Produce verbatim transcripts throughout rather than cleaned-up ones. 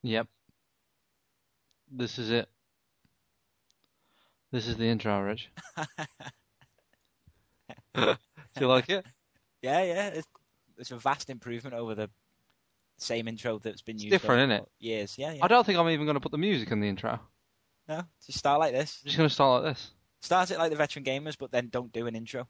Yep. This is it. This is the intro, Rich. Do you like it? Yeah, yeah. It's, it's a vast improvement over the same intro that's been It's used different, for isn't it? years. Yeah, yeah. I don't think I'm even going to put the music in the intro. No, just start like this. I'm just going to start like this. Start it like the Veteran Gamers, but then don't do an intro.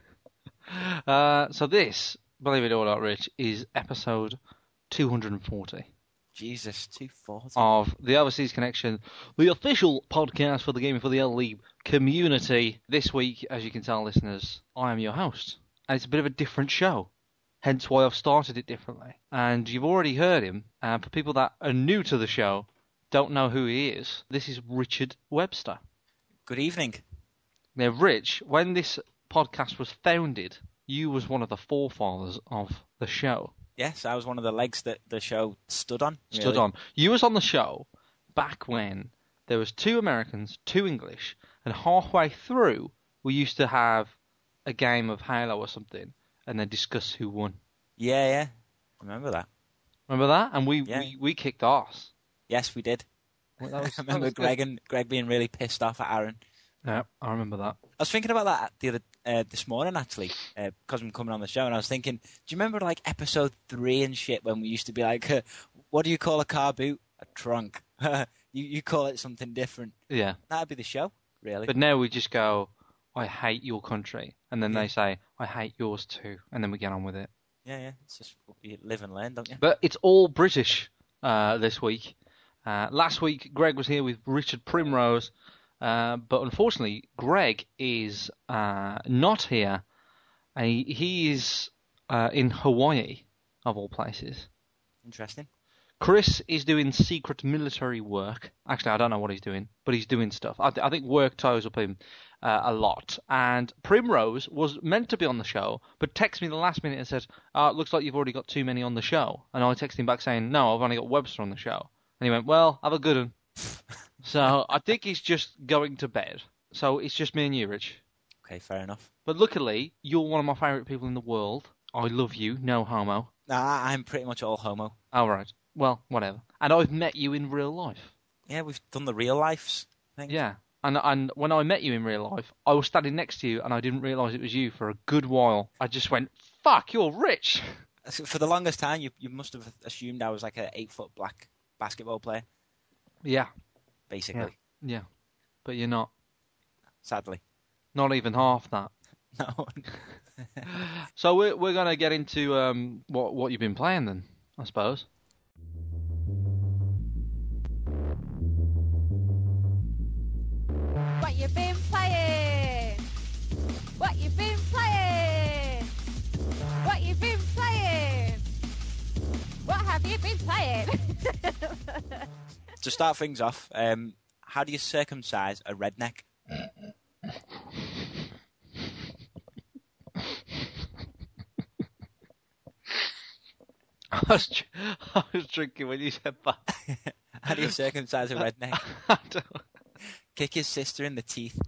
Uh, so this, believe it or not, Rich, is episode two hundred forty. Jesus, two forty. Of the Overseas Connection, the official podcast for the Gaming for the Elderly community. This week, as you can tell, listeners, I am your host. And it's a bit of a different show. Hence why I've started it differently. And you've already heard him. Uh, for people that are new to the show, don't know who he is, this is Richard Webster. Good evening. Now, Rich, when this podcast was founded, you was one of the forefathers of the show. Yes, I was one of the legs that the show stood on. Stood really. on. You was on the show back when there was two Americans, two English, and halfway through we used to have a game of Halo or something, and then discuss who won. Yeah, yeah. I remember that. Remember that? And we Yeah. we, we kicked ass. Yes, we did. Well, that was, I that remember was Greg good. and Greg being really pissed off at Aaron. Yeah, I remember that. I was thinking about that the other uh, this morning actually, uh, because I'm coming on the show, and I was thinking, do you remember like episode three and shit when we used to be like, uh, what do you call a car boot? A trunk. you you call it something different. Yeah. That'd be the show, really. But now we just go, I hate your country, and then Yeah. they say, I hate yours too, and then we get on with it. Yeah, yeah. It's just you live and learn, don't you? But it's all British uh, this week. Uh, last week, Greg was here with Richard Primrose, uh, but unfortunately, Greg is uh, not here. And he, he is uh, in Hawaii, of all places. Interesting. Chris is doing secret military work. Actually, I don't know what he's doing, but he's doing stuff. I, th- I think work ties up him uh, a lot. And Primrose was meant to be on the show, but texted me the last minute and said, oh, it looks like you've already got too many on the show. And I texted him back saying, no, I've only got Webster on the show. And he went, well, have a good one. So I think he's just going to bed. So it's just me and you, Rich. Okay, fair enough. But luckily, you're one of my favourite people in the world. I love you, no homo. Nah, I'm pretty much all homo. All right. Well, whatever. And I've met you in real life. Yeah, we've done the real lives thing. Yeah. And and when I met you in real life, I was standing next to you and I didn't realise it was you for a good while. I just went, fuck, you're rich. For the longest time, you you must have assumed I was like an eight foot black basketball player, Yeah. basically. Yeah. Yeah. But you're not. Sadly, Not even half that. no. So we're, we're going to get into um, what, what you've been playing then, I suppose. What you been playing? What you been playing? What you been playing? What have you been playing? To start things off, um, how do you circumcise a redneck? I was, I was drinking when you said that. How do you circumcise a redneck? I don't- Kick his sister in the teeth.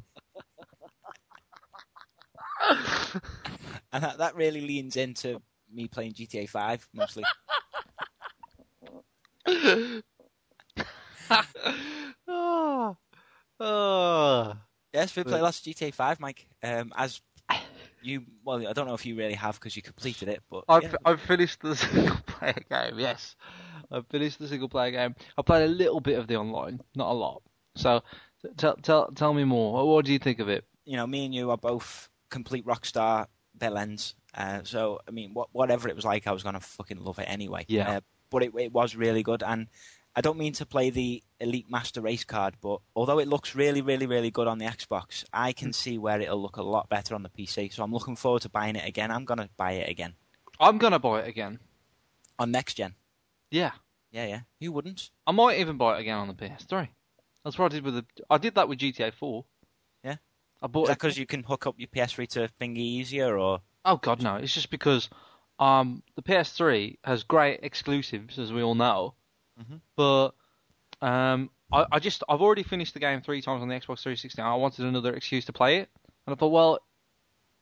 And that, that really leans into me playing G T A five, mostly. oh, oh. Yes, we play lots of G T A five, Mike. Um, as you, well, I don't know if you really have because you completed it, but I've, yeah. I've finished the single player game, yes. I've finished the single player game. I played a little bit of the online, not a lot. So tell tell tell me more. What do you think of it? You know, me and you are both complete rockstar villains. Uh, so, I mean, what, whatever it was like, I was going to fucking love it anyway. Yeah. Uh, but it, it was really good. And I don't mean to play the Elite Master Race card, but although it looks really, really, really good on the Xbox, I can see where it'll look a lot better on the P C. So I'm looking forward to buying it again. I'm going to buy it again. I'm going to buy it again. On next gen. Yeah. Yeah, yeah. Who wouldn't? I might even buy it again on the P S three. That's what I did with the... I did that with G T A four. Yeah? I bought Is that it... because you can hook up your P S three to thingy easier, or...? Oh, God, no. It's just because um, the P S three has great exclusives, as we all know. Mhm. But um, I, I just... I've already finished the game three times on the Xbox three sixty. I wanted another excuse to play it. And I thought, well,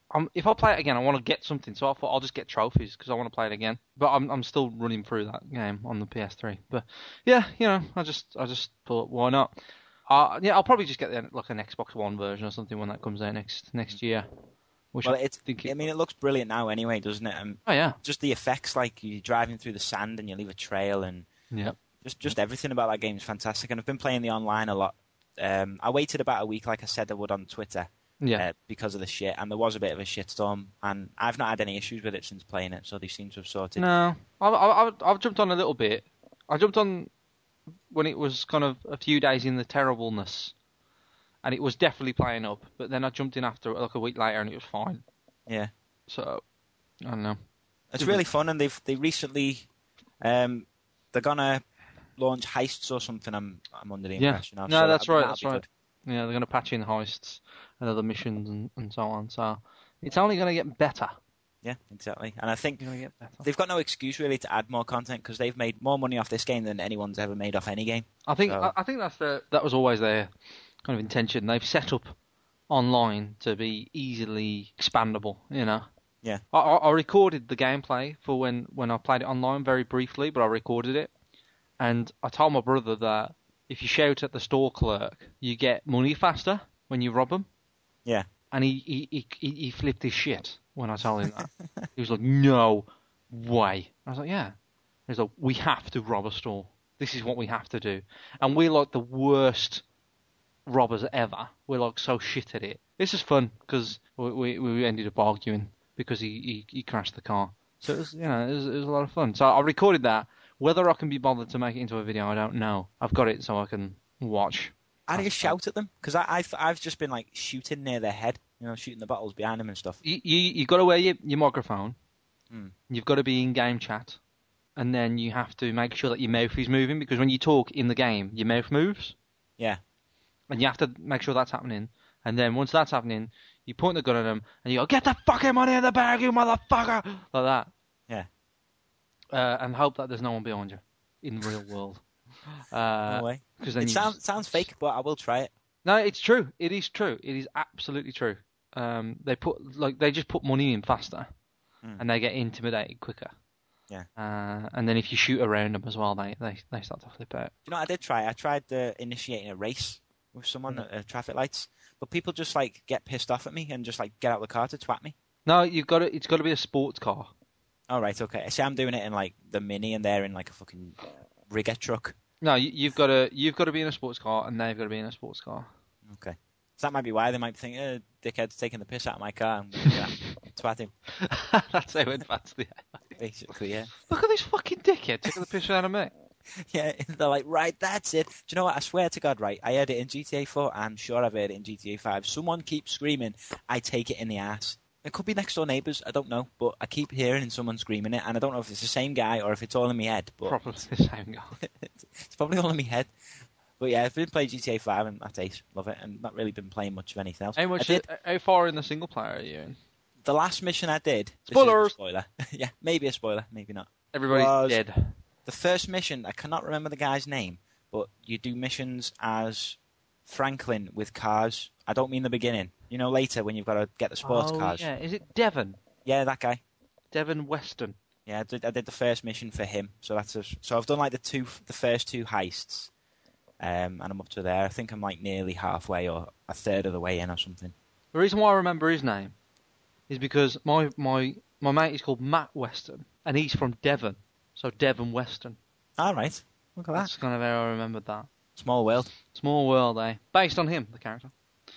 I'm, if I play it again, I want to get something. So I thought I'll just get trophies because I want to play it again. But I'm I'm still running through that game on the P S three. But yeah, you know, I just I just thought why not? Uh, yeah, I'll probably just get the, like an Xbox One version or something when that comes out next next year. Which Well, I it's. think it, I mean, it looks brilliant now, anyway, doesn't it? Um, oh yeah, just the effects, like you're driving through the sand and you leave a trail, and yeah. just just everything about that game is fantastic. And I've been playing the online a lot. Um, I waited about a week, like I said I would on Twitter, Yeah. uh, because of the shit, and there was a bit of a shitstorm, and I've not had any issues with it since playing it, so they seem to have sorted. No, I've, I've, I've jumped on a little bit. I jumped on when it was kind of a few days in the terribleness, and it was definitely playing up. But then I jumped in after like a week later, and it was fine. Yeah, So I don't know. it's really fun, and they've they recently, um, they're gonna launch heists or something. I'm I'm under the Yeah. impression of. No, so that's that- right. that'll That's be right. good. Yeah, they're going to patch in heists and other missions and, and so on. So it's only going to get better. Yeah, exactly. And I think It's going to get better. they've got no excuse really to add more content because they've made more money off this game than anyone's ever made off any game. I think So- I, I think that's the that was always their kind of intention. They've set up online to be easily expandable. You know. Yeah. I, I I recorded the gameplay for when, when I played it online very briefly, but I recorded it, and I told my brother that if you shout at the store clerk, you get money faster when you rob them. Yeah. And he he, he, he he flipped his shit when I told him that. He was like, "No way." I was like, "Yeah." He was like, "We have to rob a store. This is what we have to do." And we're like the worst robbers ever. We're like so shit at it. This is fun because we, we we ended up arguing because he, he, he crashed the car. So it was you know it was, it was a lot of fun. So I recorded that. Whether I can be bothered to make it into a video, I don't know. I've got it so I can watch. How do you shout at them? Because I've I've just been like shooting near their head, you know, shooting the bottles behind them and stuff. You you you got to wear your, your microphone. Hmm. You've got to be in game chat, and then you have to make sure that your mouth is moving because when you talk in the game, your mouth moves, Yeah. and you have to make sure that's happening. And then once that's happening, you point the gun at them and you go, "Get the fucking money in the bag, you motherfucker!" like that. Yeah. Uh, and hope that there's no one behind you in the real world. Uh, No way. Because then It you sounds sounds fake, but I will try it. No, it's true. It is true. It is absolutely true. Um, they put like they just put money in faster, Mm. and they get intimidated quicker. Yeah. Uh, and then if you shoot around them as well, they, they, they start to flip out. You know, what I did try. I tried uh, initiating a race with someone Mm. at uh, traffic lights, but people just like get pissed off at me and just like get out of the car to twat me. No, you've got to. It's got to be a sports car. All right, okay. See, I'm doing it in like the Mini, and they're in like a fucking rigger truck. No, you, you've got to. You've got to be in a sports car, and they've got to be in a sports car. Okay. So that might be why they might think, uh, dickhead's taking the piss out of my car and we're gonna twat him. That's how advanced they are. Basically, yeah. Look at this fucking dickhead taking the piss out of me. Yeah, they're like, right, that's it. Do you know what? I swear to God, right, I heard it in G T A four. I'm sure I've heard it in G T A five. Someone keeps screaming, I take it in the ass. It could be next door neighbours, I don't know, but I keep hearing someone screaming it, and I don't know if it's the same guy or if it's all in my head. But Probably the same guy. it's probably all in my head. But yeah, I've been playing G T A five, and that's ace. Love it, and not really been playing much of anything else. How I much? did, How far in the single player are you in? the last mission I did... this isn't a Spoilers! spoiler. Yeah, maybe a spoiler, maybe not. Everybody's Was- dead. The first mission, I cannot remember the guy's name, but you do missions as Franklin with cars. I don't mean the beginning. You know, later when you've got to get the sports oh, cars. yeah. Is it Devon? Yeah, that guy. Devon Weston. Yeah, I did, I did the first mission for him. So that's a, so I've done like the two, the first two heists, um, and I'm up to there. I think I'm like nearly halfway or a third of the way in or something. The reason why I remember his name is because my my my mate is called Matt Weston, and he's from Devon, so Devon Weston. All right, look at that. That's kind of how I remembered that. Small world. Small world, eh? Based on him, the character.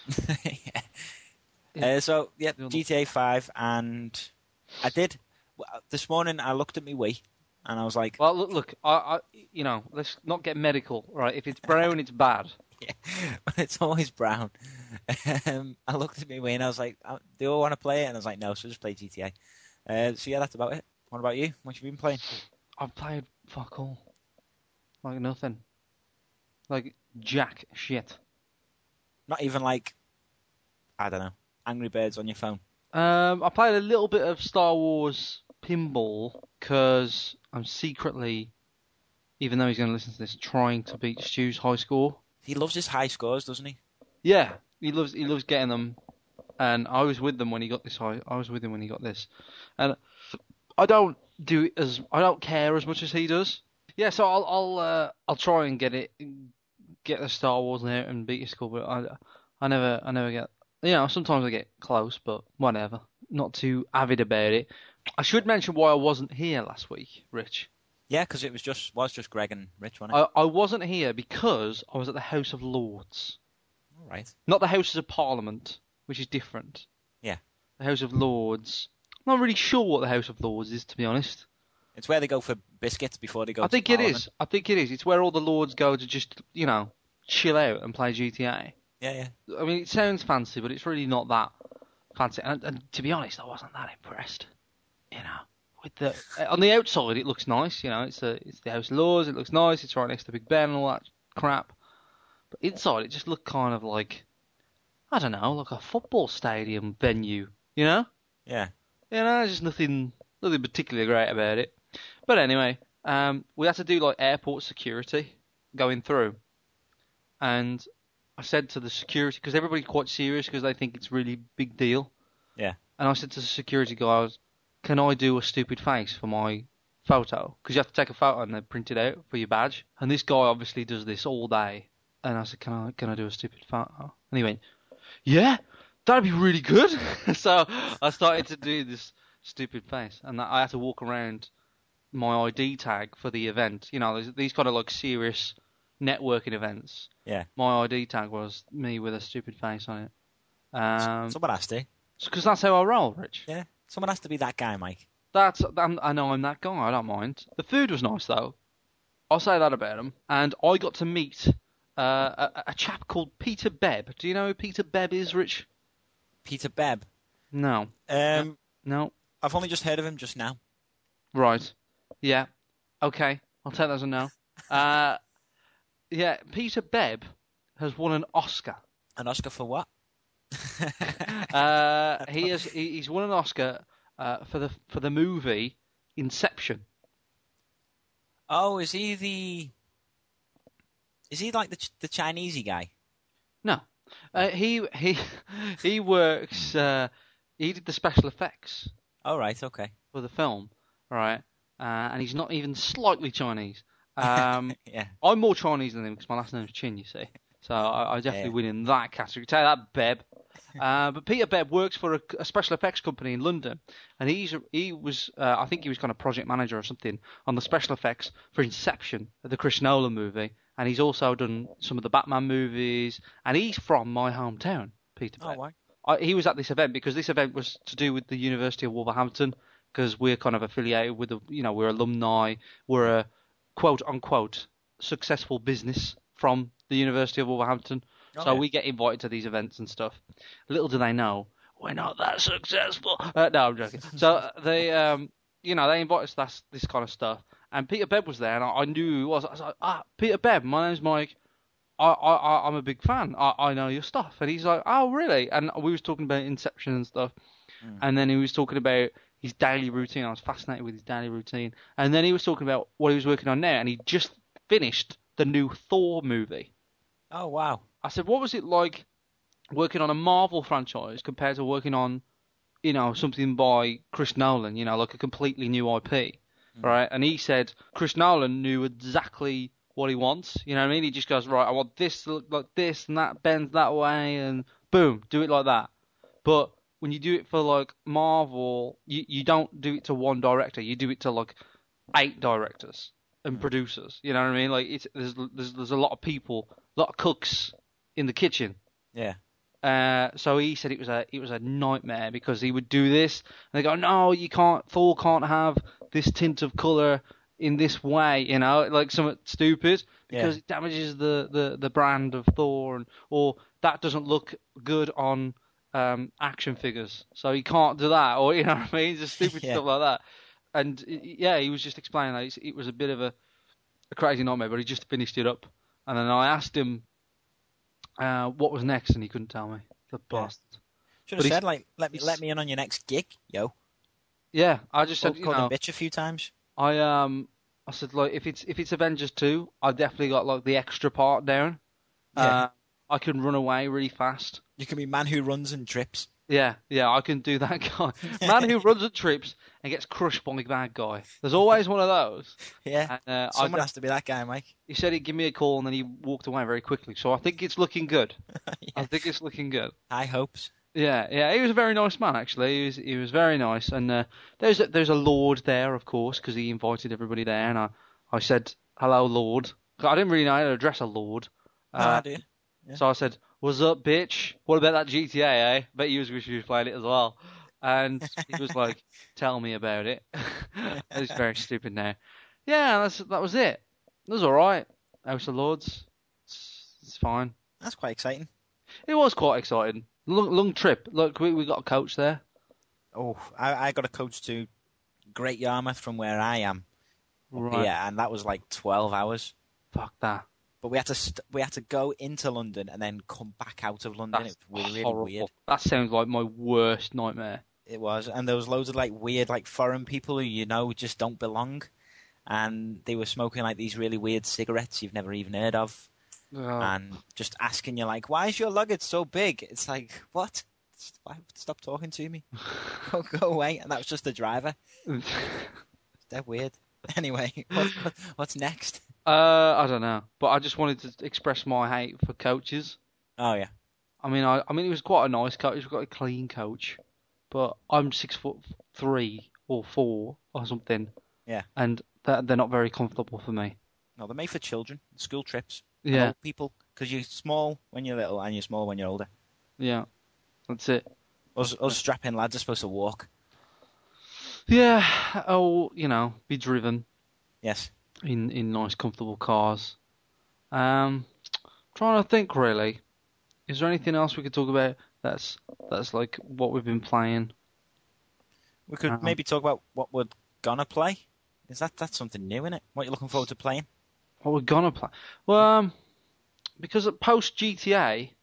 yeah. Yeah. Uh, so yeah, The other- G T A five, and I did this morning. I looked at my Wii, and I was like, Well, look, look I, I, you know, let's not get medical, right? If it's brown, it's bad. yeah, it's always brown. Um, I looked at my Wii, and I was like, oh, do I want to play it? And I was like, no, so just play G T A. Uh, so yeah, that's about it. What about you? What have you been playing? I've played fuck all, like nothing, like jack shit. Not even like, I don't know, Angry Birds on your phone. Um, I played a little bit of Star Wars Pinball because I'm secretly, even though he's going to listen to this, trying to beat Stu's high score. He loves his high scores, doesn't he? Yeah, he loves he loves getting them. and I was with them when he got this. I, I was with him when he got this, and I don't do it as I don't care as much as he does. Yeah, so I'll I'll uh, I'll try and get it, get the Star Wars out and beat your school, but I I never I never get. You know, sometimes I get close, but whatever. Not too avid about it. I should mention why I wasn't here last week, Rich. Yeah, because it was just was just Greg and Rich, wasn't it? I, I wasn't here because I was at the House of Lords. All right. Not the Houses of Parliament, which is different. Yeah. The House of Lords. I'm not really sure what the House of Lords is, to be honest. It's where they go for biscuits before they go I to think it Parliament. is. I think it is. It's where all the Lords go to just, you know, chill out and play G T A. Yeah, yeah. I mean, it sounds fancy, but it's really not that fancy. And, and to be honest, I wasn't that impressed. You know, with the on the outside, it looks nice. You know, it's a it's the House of Lords. It looks nice. It's right next to Big Ben and all that crap. But inside, it just looked kind of like, I don't know, like a football stadium venue. You know? Yeah. You know, there's just nothing nothing particularly great about it. But anyway, um, we had to do like airport security going through, and I said to the security, because everybody's quite serious because they think it's a really big deal. Yeah. And I said to the security guys, can I do a stupid face for my photo? Because you have to take a photo and then print it out for your badge. And this guy obviously does this all day. And I said, can I can I do a stupid photo? And he went, yeah, that'd be really good. So I started to do this stupid face. And I had to walk around my I D tag for the event. You know, these kind of like serious networking events. Yeah. My I D tag was me with a stupid face on it. Um, Someone has to. Because that's how I roll, Rich. Yeah. Someone has to be that guy, Mike. That's I'm, I know I'm that guy. I don't mind. The food was nice though. I'll say that about him. And I got to meet uh, a, a chap called Peter Bebb. Do you know who Peter Bebb is, Rich? Peter Bebb. No. Um, No. I've only just heard of him just now. Right. Yeah. Okay. I'll take that as a no. uh, yeah. Peter Bebb has won an Oscar. An Oscar for what? uh, he has. He, he's won an Oscar uh, for the for the movie Inception. Oh, is he the? Is he like the the Chinesey guy? No, uh, he he he works. Uh, he did the special effects Oh, right, okay. for the film, right? Uh, and he's not even slightly Chinese. Um, Yeah. I'm more Chinese than him because my last name's Chin, you see. So I, I definitely Yeah. win in that category. Take that, Bebb. Uh, but Peter Bebb works for a, a special effects company in London, and he's he was uh, I think he was kind of project manager or something on the special effects for Inception, the Chris Nolan movie, and he's also done some of the Batman movies, and he's from my hometown, Peter Bebb. Oh, why? I, he was at this event because this event was to do with the University of Wolverhampton, because we're kind of affiliated with the, you know, we're alumni, we're a quote unquote successful business from the University of Wolverhampton. Oh, So yeah. we get invited to these events and stuff. Little do they know, we're not that successful. Uh, no, I'm joking. So they, um, you know, they invite us to that, this kind of stuff. And Peter Bebb was there, and I, I knew who he was. I was like, ah, Peter Bebb, my name's Mike. I, I, I'm a big fan. I, I know your stuff. And he's like, oh, really? And we was talking about Inception and stuff. Mm. And then he was talking about his daily routine. I was fascinated with his daily routine. And then he was talking about what he was working on now. And he just finished the new Thor movie. Oh, wow. I said, what was it like working on a Marvel franchise compared to working on, you know, something by Chris Nolan, you know, like a completely new I P, Mm. right? And he said Chris Nolan knew exactly what he wants, you know what I mean? He just goes, right, I want this to look like this and that bends that way and boom, do it like that. But when you do it for like Marvel, you, you don't do it to one director, you do it to like eight directors and Mm. producers, you know what I mean? Like it's there's there's, there's a lot of people, a lot of cooks in the kitchen. Yeah. Uh, so he said it was a it was a nightmare because he would do this and they go, no, you can't. Thor can't have this tint of color in this way, you know, like something stupid because Yeah. it damages the, the, the brand of Thor, and or that doesn't look good on um, action figures, so he can't do that, or you know what I mean, just stupid Yeah. stuff like that. And yeah, he was just explaining that it was a bit of a, a crazy nightmare, but he just finished it up. And then I asked him uh, what was next, and he couldn't tell me. The Yeah. bastard. Should But have he's- said, like, let me he's- let me in on your next gig, yo. Yeah, I just Called, said, you called know, him bitch a few times. I um, I said like if it's if it's Avengers two, I've definitely got like the extra part down. Yeah. Uh, I can run away really fast. You can be man who runs and trips. Yeah, yeah, I can do that guy. Man who runs at trips and gets crushed by a bad guy. There's always one of those. Yeah, And, uh, someone I, has to be that guy, Mike. he said he'd give me a call and then he walked away very quickly. So I think it's looking good. Yeah. I think it's looking good. High hopes. Yeah, yeah, he was a very nice man actually. He was, he was very nice, and uh, there's a, there's a lord there, of course, because he invited everybody there, and I, I said hello, lord. I didn't really know how to address a lord, Uh, uh, do you? Yeah. so I said, "What's up, bitch? What about that G T A? Eh? Bet you was wish you was playing it as well." And he was like, "Tell me about it." It's very stupid now. Yeah, that's that was it. It was all right. House of Lords, it's, it's fine. That's quite exciting. It was quite exciting. Long, long trip. Look, we we got a coach there. Oh, I, I got a coach to Great Yarmouth from where I am. Right. Yeah, and that was like twelve hours. Fuck that. But we had to st- we had to go into London and then come back out of London. That's It was really, really horrible. weird. That sounds like my worst nightmare. It was, and there was loads of like weird, like foreign people who you know just don't belong, and they were smoking like these really weird cigarettes you've never even heard of, Oh. and just asking you like, "Why is your luggage so big?" It's like, what? Stop talking to me. go, go away. And that was just the driver. They're weird. Anyway, what, what's next? uh, I don't know, but I just wanted to express my hate for coaches. Oh yeah. I mean, I, I mean, he was quite a nice coach. He was quite a clean coach, but I'm six foot three or four or something. Yeah. And they're, they're not very comfortable for me. No, they're made for children. School trips. Yeah. And old people, because you're small when you're little and you're small when you're older. Yeah. That's it. Us, us strapping lads are supposed to walk. Yeah. Oh, you know, be driven Yes. in in nice, comfortable cars. Um, trying to think really. Is there anything else we could talk about that's that's like what we've been playing? We could Um, maybe talk about what we're gonna play. Is that that's something new, isn't it? What you're looking forward to playing? What we're gonna play? Well, um, because post G T A,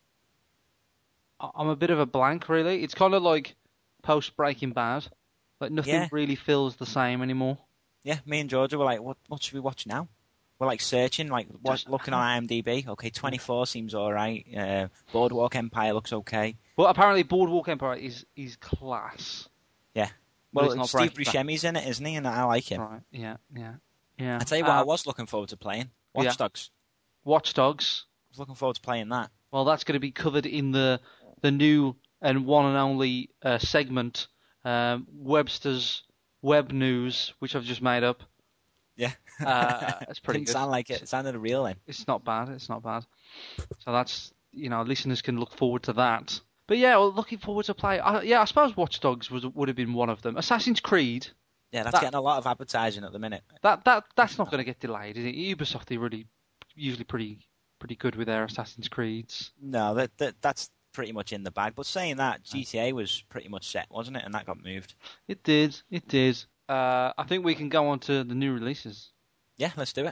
I- I'm a bit of a blank really. It's kind of like post Breaking Bad. Like nothing Yeah. really feels the same anymore. Yeah, me and Georgia were like, what what should we watch now? We're like searching, like watch, Don't- looking on IMDb. Okay, twenty-four seems all right. Uh, Boardwalk Empire looks okay. Well, apparently Boardwalk Empire is is class. Yeah. But Well, it's not Steve Breaking Bad. Buscemi's in it, isn't he? And I like him. Right? Yeah, yeah, yeah. I tell you what, I Uh, was looking forward to playing Watch yeah. Dogs. Watch Dogs. I was looking forward to playing that. Well, that's going to be covered in the the new and one and only uh, segment, um, Webster's Web News, which I've just made up. Yeah. Uh, it's pretty Didn't good. sound like it. It sounded real then. It's not bad. It's not bad. So that's, you know, listeners can look forward to that. But yeah, well, looking forward to play. I, yeah, I suppose Watch Dogs was, would have been one of them. Assassin's Creed. Yeah, that's That- getting a lot of advertising at the minute. That that that's not going to get delayed, is it? Ubisoft are really usually pretty pretty good with their Assassin's Creeds. No, that, that that's pretty much in the bag. But saying that, G T A was pretty much set, wasn't it? And that got moved. It did. It did. Uh, I think we can go on to the new releases. Yeah, let's do it.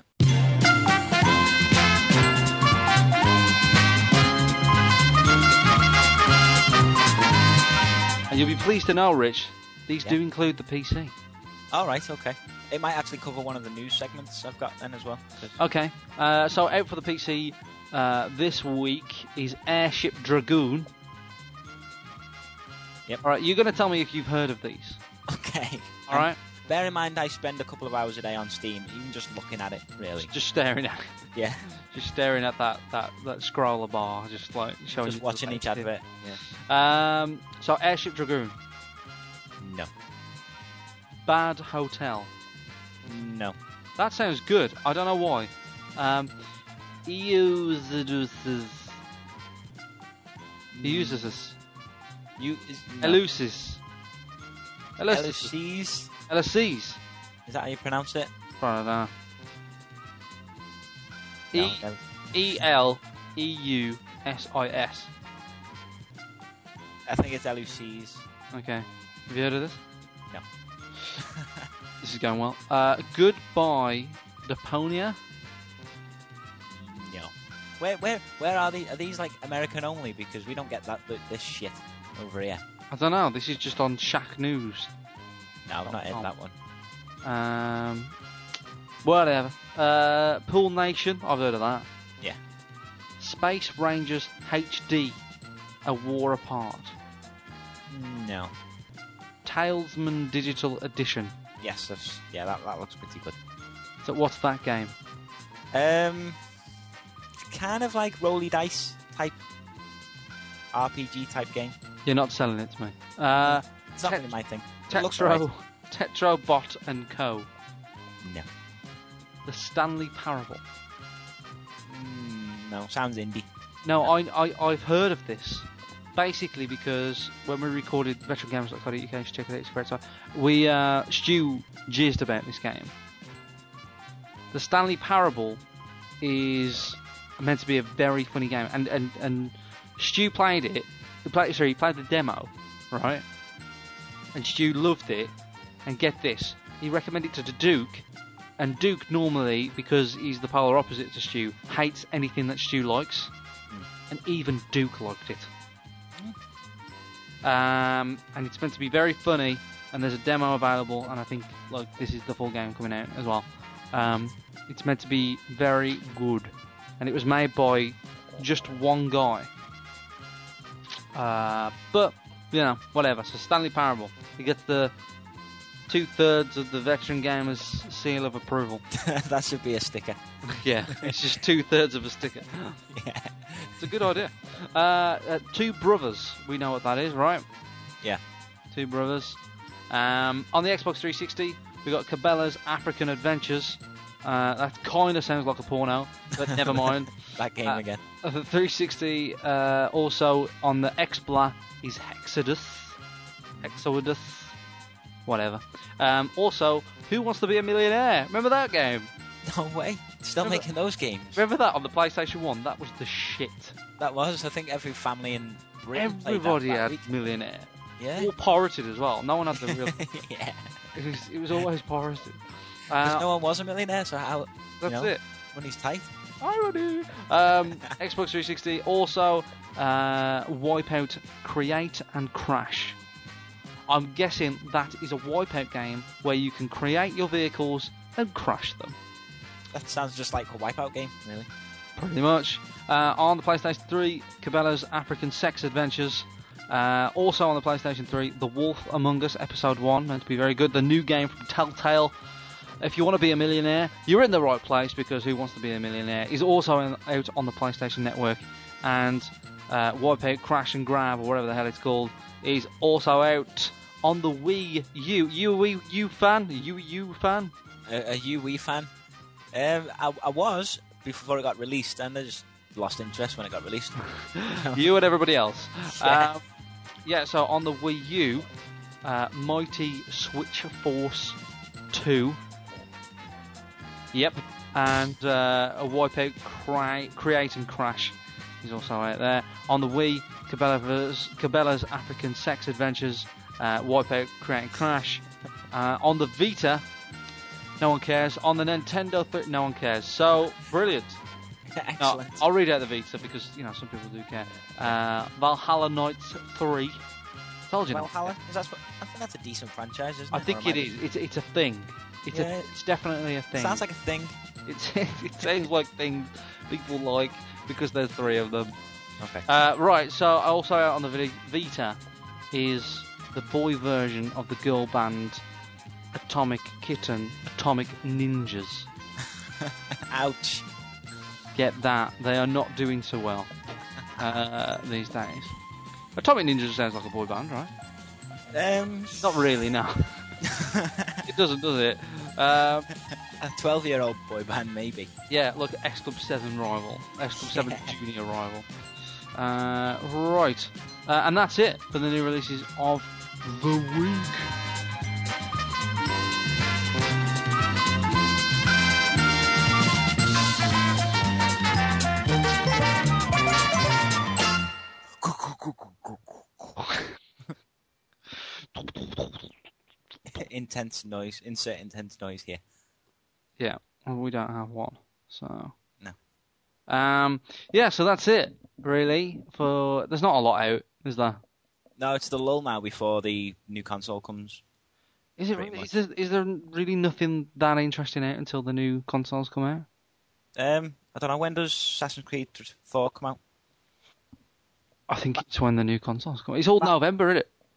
And you'll be pleased to know, Rich, these Yeah. do include the P C. All right, okay. It might actually cover one of the news segments I've got then as well. 'cause- Okay. Uh, so out for the P C uh, this week is Airship Dragoon. Yep. All right, you're going to tell me if you've heard of these. Okay. All And right. Bear in mind, I spend a couple of hours a day on Steam, even just looking at it. Really. Just staring at, Yeah. just staring at that that that scroller bar, just like showing. Just you watching the each latest advert. Yeah. Um, so Airship Dragoon, No. Bad Hotel. No. That sounds good. I don't know why. Um, he uses he uses us. You is no. Elusis. Elusis. Elusies? Elusis. Is that how you pronounce it? I don't know. No, E no. E L E U S I S. I think it's Elusies. Okay. Have you heard of this? No. This is going well. Uh, Goodbye, Deponia. No. Where where where are these? Are these like American only? Because we don't get that this shit over here. I don't know. This is just on Shack News. No, I've not heard Oh. that one. Um, whatever. Uh, Pool Nation. I've heard of that. Yeah. Space Rangers H D. A War Apart. No. Talesman Digital Edition. Yes, that's, yeah, that, that looks pretty good. So what's that game? Um, kind of like Rolly Dice type R P G type game. You're not selling it to me. Uh, It's not Tet- really my thing. It looks all Tetro, right. Tetrobot and Co. No. The Stanley Parable. Mm, no, sounds indie. No, I, I, I've heard of this. Basically because when we recorded veteran gamers dot co dot U K, check it out, it's a great site, we, uh, Stu jizzed about this game. The Stanley Parable is meant to be a very funny game, and, and, and Stu played it, he played, sorry, he played the demo, right? And Stu loved it, and get this, he recommended it to Duke, and Duke normally, because he's the polar opposite to Stu, hates anything that Stu likes, Mm. and even Duke liked it. Um, and it's meant to be very funny, and there's a demo available, and I think like this is the full game coming out as well. Um, it's meant to be very good, and it was made by just one guy. Uh, but you know, whatever. So Stanley Parable, he gets the two thirds of the veteran gamers seal of approval. That should be a sticker. Yeah, it's just two thirds of a sticker. Yeah. It's a good idea. Uh, uh, Two Brothers, we know what that is, right? Yeah. Two Brothers. Um, on the Xbox three sixty, we got Cabela's African Adventures. Uh, that kind of sounds like a porno, but never mind. That game Uh, again. Uh, The three sixty, uh, also on the X-Bla is Hexodus. Hexodus. Whatever. Um, also, Who Wants to Be a Millionaire? Remember that game? No way. Still Remember- making those games. Remember that on the PlayStation one? That was the shit. That was, I think, every family in Britain played that Everybody that had week. Millionaire. Yeah. All pirated as well. No one had the real... Yeah. It was, it was always pirated. 'Cause Uh, no one was a millionaire, so how... that's know. it. Money's tight. Irony. Um, Xbox three sixty, also uh, Wipeout Create and Crash. I'm guessing that is a Wipeout game where you can create your vehicles and crash them. That sounds just like a Wipeout game, really. Pretty much. Uh, on the PlayStation three, Cabela's African Sex Adventures. Uh, also on the PlayStation three, The Wolf Among Us Episode one, meant to be very good. The new game from Telltale. If you want to be a millionaire, you're in the right place, because Who Wants to Be a Millionaire is also in, out on the PlayStation Network. And uh, Wipeout Crash and Grab, or whatever the hell it's called, is also out on the Wii U. You a Wii U fan? You a U fan? A, a U Wii fan. Um, I, I was before it got released, and I just lost interest when it got released. You and everybody else. Yeah. Um, yeah, so on the Wii U, uh, Mighty Switch Force two. Yep. And uh, a Wipeout cri- Create and Crash is also out there. On the Wii, Cabela's, Cabela's African Sex Adventures, uh, Wipeout Create and Crash. Uh, on the Vita, no one cares. On the Nintendo, th- no one cares. So, brilliant. No, Excellent. I'll read out the Vita because, you know, some people do care. Uh, Valhalla Knights three. Told you not. Valhalla? Is that, sp- I think that's a decent franchise, isn't it? I think Or am it is. It's, it's a thing. It's, Yeah. a, it's definitely a thing. Sounds like a thing. It's, it sounds like things people like because there's three of them. Okay. Uh, right, so also out on the Vita- Vita is the boy version of the girl band Atomic Kitten, Atomic Ninjas. Ouch. Get that. They are not doing so well uh, these days. Atomic Ninjas sounds like a boy band, right? Um, Not really, no. It doesn't, does it? Um, a twelve-year-old boy band, maybe. yeah, look, X Club seven rival. X Club seven Yeah. Junior rival. Uh, right. Uh, and that's it for the new releases of the week. Intense noise. Insert intense noise here. Yeah, well, we don't have one, so... No. Um, yeah, so that's it, really. For There's not a lot out, is there? No, it's the lull now before the new console comes. Is it? Pretty Really, much. is, there, is there really nothing that interesting out until the new consoles come out? Um, I don't know, when does Assassin's Creed four come out? I think it's when the new consoles come out. It's all Ma- November, isn't it?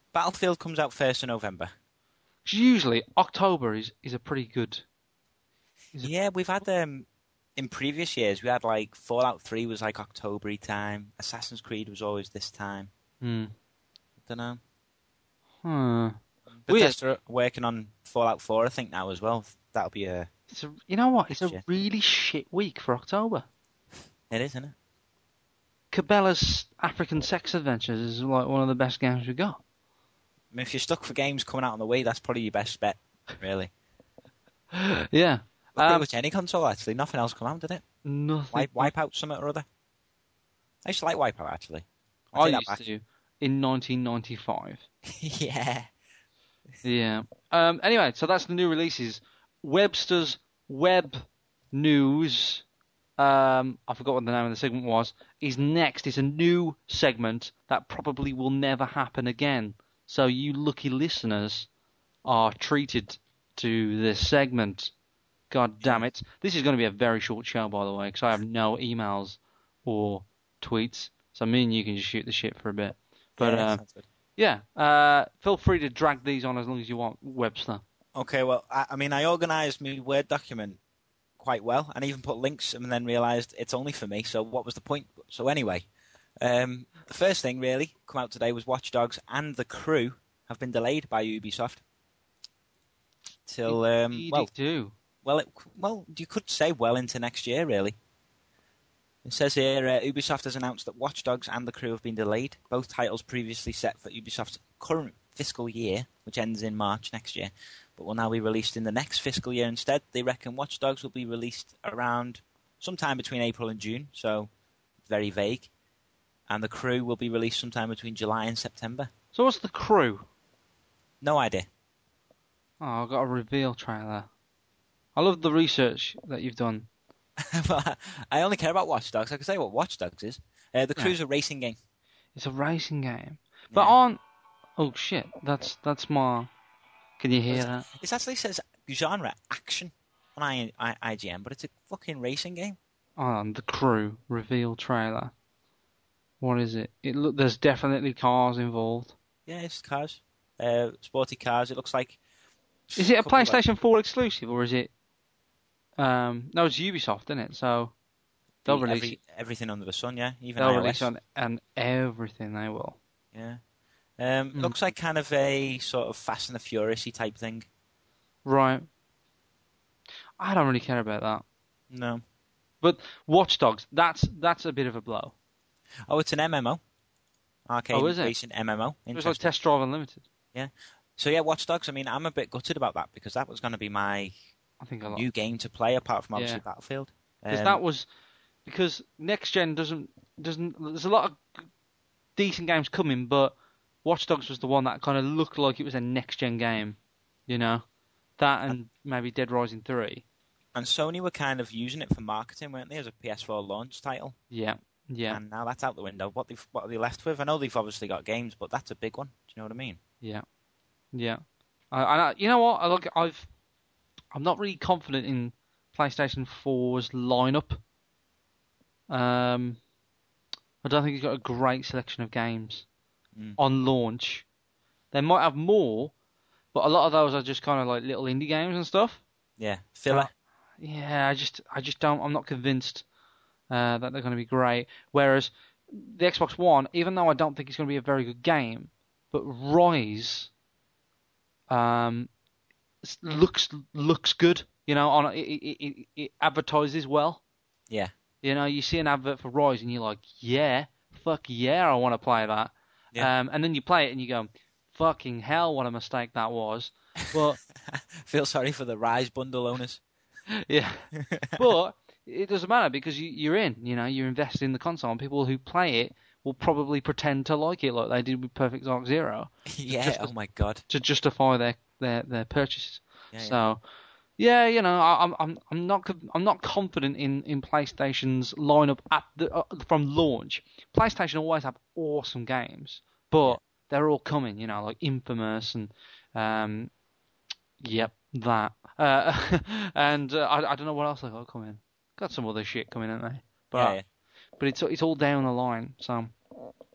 Battlefield comes out first of November. Usually October is, is a pretty good. Is Yeah, we've had um in previous years we had like Fallout three was like October time. Assassin's Creed was always this time. Hmm. Don't know. Hmm. Weird. Bethesda are working on Fallout four, I think now as well. That'll be a. It's a, you know what? It's a Shit. really shit week for October. It is, isn't it? Cabela's African Sex Adventures is like one of the best games we got. I mean, if you're stuck for games coming out on the Wii, that's probably your best bet, really. Yeah. Well, pretty Um, much any console, actually. Nothing else come out, did it? nothing. Wipe, Wipeout, something or other. I used to like Wipeout, actually. I take that used back. to in nineteen ninety-five. Yeah. Yeah. Um, anyway, so that's the new releases. Webster's Web News. Um, I forgot what the name of the segment was. Is next. It's a new segment that probably will never happen again. So you lucky listeners are treated to this segment. God damn it. This is going to be a very short show, by the way, because I have no emails or tweets. So me and you can just shoot the shit for a bit. But yeah, uh, sounds good. yeah, uh, feel free to drag these on as long as you want, Webster. Okay, well, I, I mean, I organised my Word document quite well, and even put links, and then realised it's only for me. So what was the point? So anyway, um, the first thing really come out today was Watch Dogs and The Crew have been delayed by Ubisoft till um, Indeed well, it do. well, it, well, you could say well into next year, really. It says here, uh, Ubisoft has announced that Watch Dogs and The Crew have been delayed. Both titles previously set for Ubisoft's current fiscal year, which ends in March next year, but will now be released in the next fiscal year instead. They reckon Watch Dogs will be released around sometime between April and June, so very vague. And The Crew will be released sometime between July and September. So what's The Crew? No idea. Oh, I've got a reveal trailer. I love the research that you've done. Well, I only care about Watch Dogs. I can say what Watch Dogs is. Uh, the Yeah. Crew's a racing game. It's a racing game. But Yeah. aren't... Oh, shit. That's that's my... Can you hear that? It actually says genre action on I- I- IGN, but it's a fucking racing game. Oh, The Crew reveal trailer. What is it? It look. There's definitely cars involved. Yeah, it's cars. Uh, sporty cars. It looks like... Is it a couple of, like- PlayStation four exclusive, or is it... Um, no, it's Ubisoft, isn't it? So they'll every- release everything under the sun, yeah. Even they'll iOS. release on, on everything, they will. Yeah. Um, Mm. Looks like kind of a sort of Fast and the Furious-y type thing. Right. I don't really care about that. No. But Watch Dogs, that's that's a bit of a blow. Oh, it's an M M O. Arcade Oh, is it? racing M M O. It was like Interesting. Test Drive Unlimited. So yeah, Watch Dogs. I mean, I'm a bit gutted about that because that was going to be my I think a lot. new game to play, apart from obviously Yeah. Battlefield. Because Um, that was because next gen doesn't doesn't. There's a lot of decent games coming, but Watch Dogs was the one that kind of looked like it was a next gen game. You know, that and maybe Dead Rising three. And Sony were kind of using it for marketing, weren't they, as a P S four launch title? Yeah, yeah, And now that's out the window. What they what are they left with? I know they've obviously got games, but that's a big one. Do you know what I mean? yeah, yeah. I, I, you know what? I look. I've. I'm not really confident in PlayStation four's lineup. Um, I don't think it's got a great selection of games Mm. on launch. They might have more, but a lot of those are just kind of like little indie games and stuff. Yeah, filler. Yeah, I just, I just don't. I'm not convinced uh, that they're going to be great. Whereas the Xbox One, even though I don't think it's going to be a very good game, but Rise, um, s- looks looks good. You know, on it, it, it, it advertises well. Yeah. You know, you see an advert for Rise and you're like, yeah, fuck yeah, I want to play that. Yeah. Um, and then you play it and you go, fucking hell, what a mistake that was. But Feel sorry for the Rise bundle owners. yeah, but it doesn't matter because you, you're in. You know, you're invested in the console, and people who play it will probably pretend to like it, like they did with Perfect Dark Zero, yeah. Just- Oh my god. to justify their their, their purchases. Yeah, yeah. So, yeah, you know, I, I'm I'm I'm not con- I'm not confident in, in PlayStation's lineup at the, uh, from launch. PlayStation always have awesome games, but Yeah. they're all coming. You know, like Infamous and um, yep, that. Uh, and uh, I I don't know what else they got coming. Got some other shit coming, haven't they? But yeah, yeah. but it's it's all down the line. So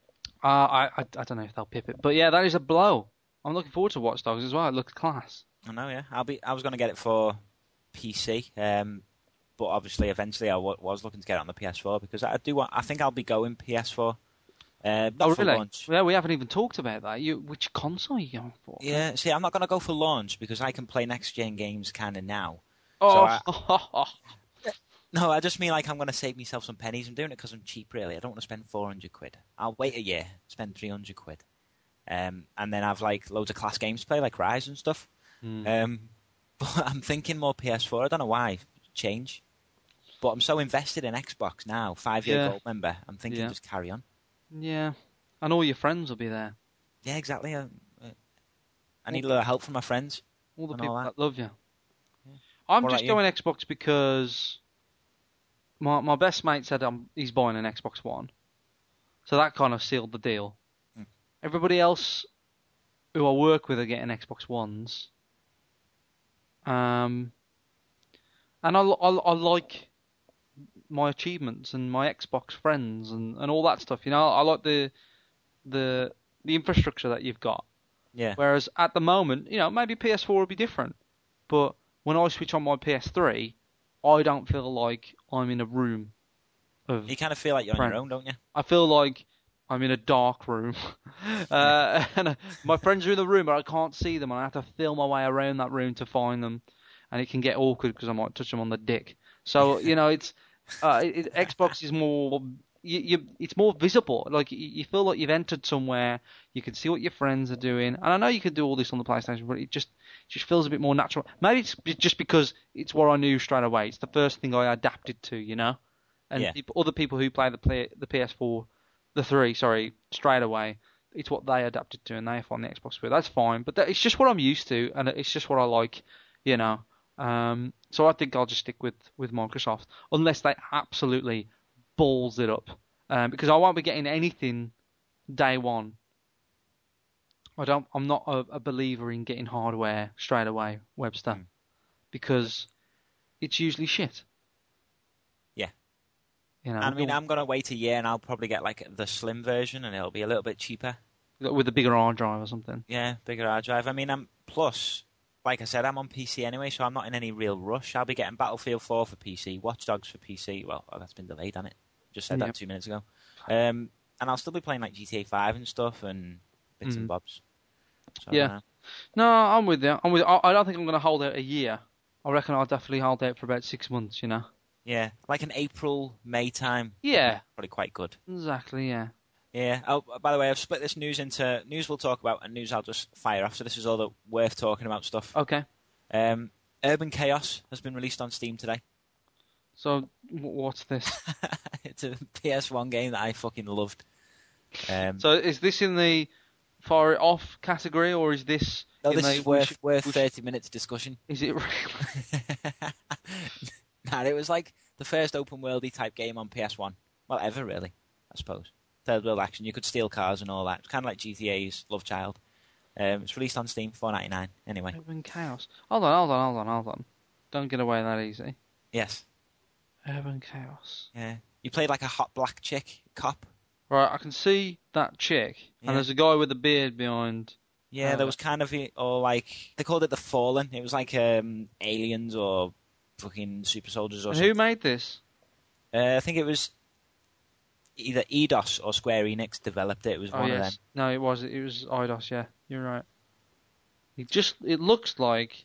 Uh, I, I I don't know if they'll pip it, but yeah, that is a blow. I'm looking forward to Watch Dogs as well. It looks class. I know, yeah. I'll be. I was going to get it for P C, um, but obviously, eventually, I w- was looking to get it on the P S four because I do want. I think I'll be going P S four. Uh, not Oh for really? launch. Yeah, we haven't even talked about that. You, which console are you going for? Yeah, see, I'm not going to go for launch because I can play next gen games kind of now. Oh, So I, no, I just mean like I'm going to save myself some pennies. I'm doing it because I'm cheap, really. I don't want to spend four hundred quid. I'll wait a year, spend three hundred quid, um, and then have like loads of class games to play, like Rise and stuff. Mm. Um, but I'm thinking more P S four. I don't know why. Change. But I'm so invested in Xbox now, five-year Yeah. gold member. I'm thinking Yeah. just carry on. yeah, and all your friends will be there. Yeah, exactly. Uh, uh, I need a little help from my friends. All the And all people that. that love you. I'm What just about you? going Xbox because my my best mate said um, he's buying an Xbox One, so that kind of sealed the deal. Mm. Everybody else who I work with are getting Xbox Ones. Um, and I, I, I like my achievements and my Xbox friends and, and all that stuff. You know, I like the the the infrastructure that you've got. Yeah. Whereas at the moment, you know, maybe P S four will be different. But when I switch on my P S three, I don't feel like I'm in a room of. You kind of feel like you're on Friends. your own, don't you? I feel like I'm in a dark room, uh, and uh, my friends are in the room, but I can't see them. And I have to feel my way around that room to find them, and it can get awkward because I might touch them on the dick. So you know, it's uh, it, Xbox is more. You, you, it's more visible. Like you, you feel like you've entered somewhere. You can see what your friends are doing, and I know you can do all this on the PlayStation, but it just it just feels a bit more natural. Maybe it's just because it's what I knew straight away. It's the first thing I adapted to, you know. And Yeah. people, other people who play the play, the P S four, the three, sorry, straight away, it's what they adapted to, and they find the Xbox with. That's fine, but that, it's just what I'm used to, and it's just what I like, you know. Um, so I think I'll just stick with, with Microsoft, unless they absolutely balls it up, um, because I won't be getting anything day one. I don't. I'm not a, a believer in getting hardware straight away, Webster, Mm. because it's usually shit. Yeah. You know, I mean, I'm going to wait a year and I'll probably get like the slim version and it'll be a little bit cheaper. with a bigger hard drive or something. Yeah, bigger hard drive. I mean, I'm plus, like I said, I'm on P C anyway, so I'm not in any real rush. I'll be getting Battlefield four for P C, Watch Dogs for P C. Well, oh, that's been delayed, hasn't it? Just said Yeah. that two minutes ago. Um, and I'll still be playing like G T A five and stuff and bits Mhm. and bobs. So, Yeah. uh, No, I'm with you. I'm with. I I don't think I'm going to hold out a year. I reckon I'll definitely hold out for about six months. You know. yeah, like an April, May time. Yeah. Probably quite good. Exactly. Yeah. Yeah. Oh, by the way, I've split this news into news we'll talk about and news I'll just fire off. So this is all the worth talking about stuff. Okay. Um, Urban Chaos has been released on Steam today. So w- what's this? It's a P S one game that I fucking loved. Um, So is this in the far off category, or is this? no, in this the, is we worth should- worth we should- thirty minutes discussion. Is it really? Nah, it was like the first open worldy type game on P S one. Well, ever really, I suppose. Third world action. You could steal cars and all that. It's kind of like G T A's Love Child. Um, it's released on Steam, four ninety nine. Anyway, Urban Chaos. Hold on, hold on, hold on, hold on. Don't get away that easy. yes, Urban Chaos. yeah. You played like a hot black chick cop. Right, I can see that chick, Yeah. and there's a guy with a beard behind. Yeah, Oh, there was kind of a- or like they called it the Fallen. It was like um, aliens or fucking super soldiers or And something. who made this? Uh, I think it was either Eidos or Square Enix developed it. It was Oh one of yes, them. no, it was it was Eidos. Yeah, you're right. It just it looks like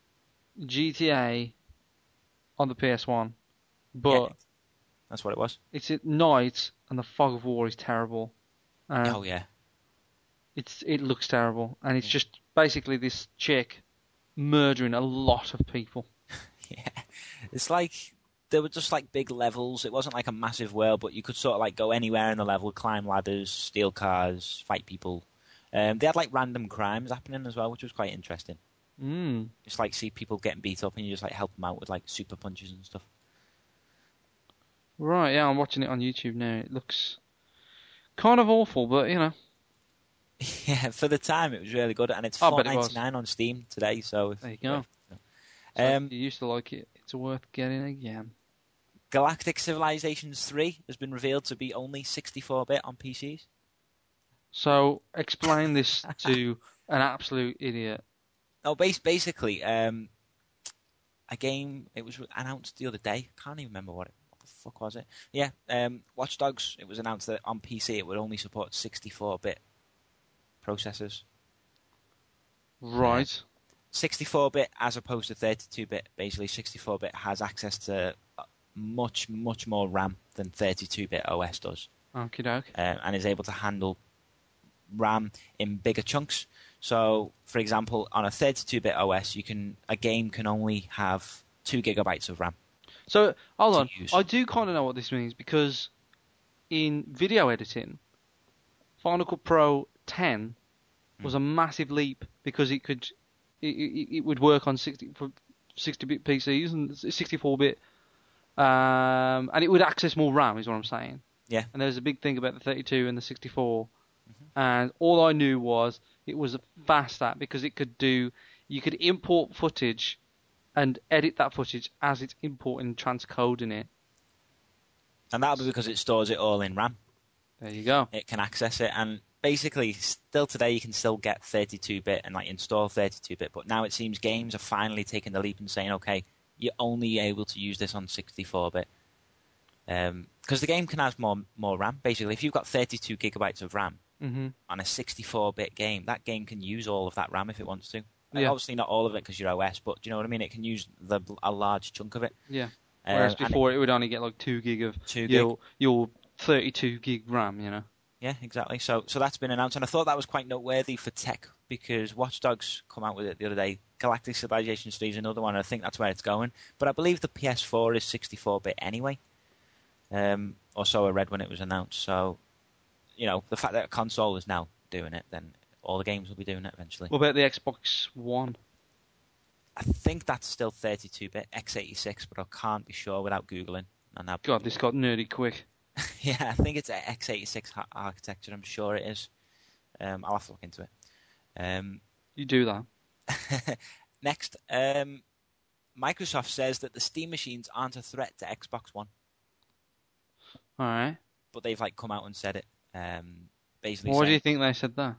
G T A on the P S one, but Yeah, that's what it was. it's at night and the fog of war is terrible. Um, Oh yeah, It's it looks terrible, and it's just basically this chick murdering a lot of people. yeah. It's like there were just like big levels. It wasn't like a massive world, but you could sort of like go anywhere in the level, climb ladders, steal cars, fight people. Um, they had like random crimes happening as well, which was quite interesting. Mm. Just like see people getting beat up, and you just like help them out with like super punches and stuff. Right, yeah, I'm watching it on YouTube now. It looks kind of awful, but you know. Yeah, for the time it was really good, and it's I four bet it was. ninety nine on Steam today. So if, There you go. yeah. So Um, if you used to like it, it's worth getting again. Galactic Civilizations three has been revealed to be only sixty-four bit on P Cs. So explain this to an absolute idiot. No, bas- basically, um, a game, it was announced the other day. Can't even remember what it, what the fuck was it? Yeah, um, Watch Dogs, it was announced that on P C it would only support sixty-four bit processors. Right. sixty-four bit as opposed to thirty-two bit. Basically, sixty-four bit has access to much, much more RAM than thirty-two bit O S does. Okie doke. Uh, and is able to handle RAM in bigger chunks. So, for example, on a thirty-two bit O S, you can a game can only have two gigabytes of RAM. So, hold to on. use. I do kind of know what this means because in video editing, Final Cut Pro ten was a massive leap because it could, it, it, it would work on sixty, sixty-bit P Cs and sixty-four bit, um, and it would access more RAM, is what I'm saying. Yeah. And there was a big thing about the thirty-two and the sixty-four, mm-hmm. and all I knew was it was fast that because it could do, you could import footage and edit that footage as it's importing and transcoding it. And that'll be because it stores it all in RAM. There you go. It can access it, and basically, still today, you can still get thirty-two bit and like install thirty-two bit. But now it seems games are finally taking the leap and saying, okay, you're only able to use this on sixty-four bit. Because um, the game can have more more RAM. Basically, if you've got thirty-two gigabytes of RAM mm-hmm. on a sixty-four bit game, that game can use all of that RAM if it wants to. Yeah. Obviously, not all of it because you're O S, but do you know what I mean? It can use the a large chunk of it. Yeah. Whereas uh, before, it, it would only get like two gig of two your gig. your thirty-two gig RAM. You know. Yeah, exactly. So, so that's been announced, and I thought that was quite noteworthy for tech because Watch Dogs come out with it the other day. Galactic Civilization three is another one, and I think that's where it's going. But I believe the P S four is sixty-four bit anyway, um, or so I read when it was announced. So, you know, the fact that a console is now doing it, then all the games will be doing it eventually. What about the Xbox One? I think that's still thirty-two bit x eighty-six, but I can't be sure without googling. And that, God, this got nerdy quick. yeah, I think it's a x eighty-six architecture. I'm sure it is. Um, I'll have to look into it. Um, you do that. Next, um, Microsoft says that the Steam machines aren't a threat to Xbox One. All right. But they've like come out and said it. Um, basically, Why saying, do you think they said that?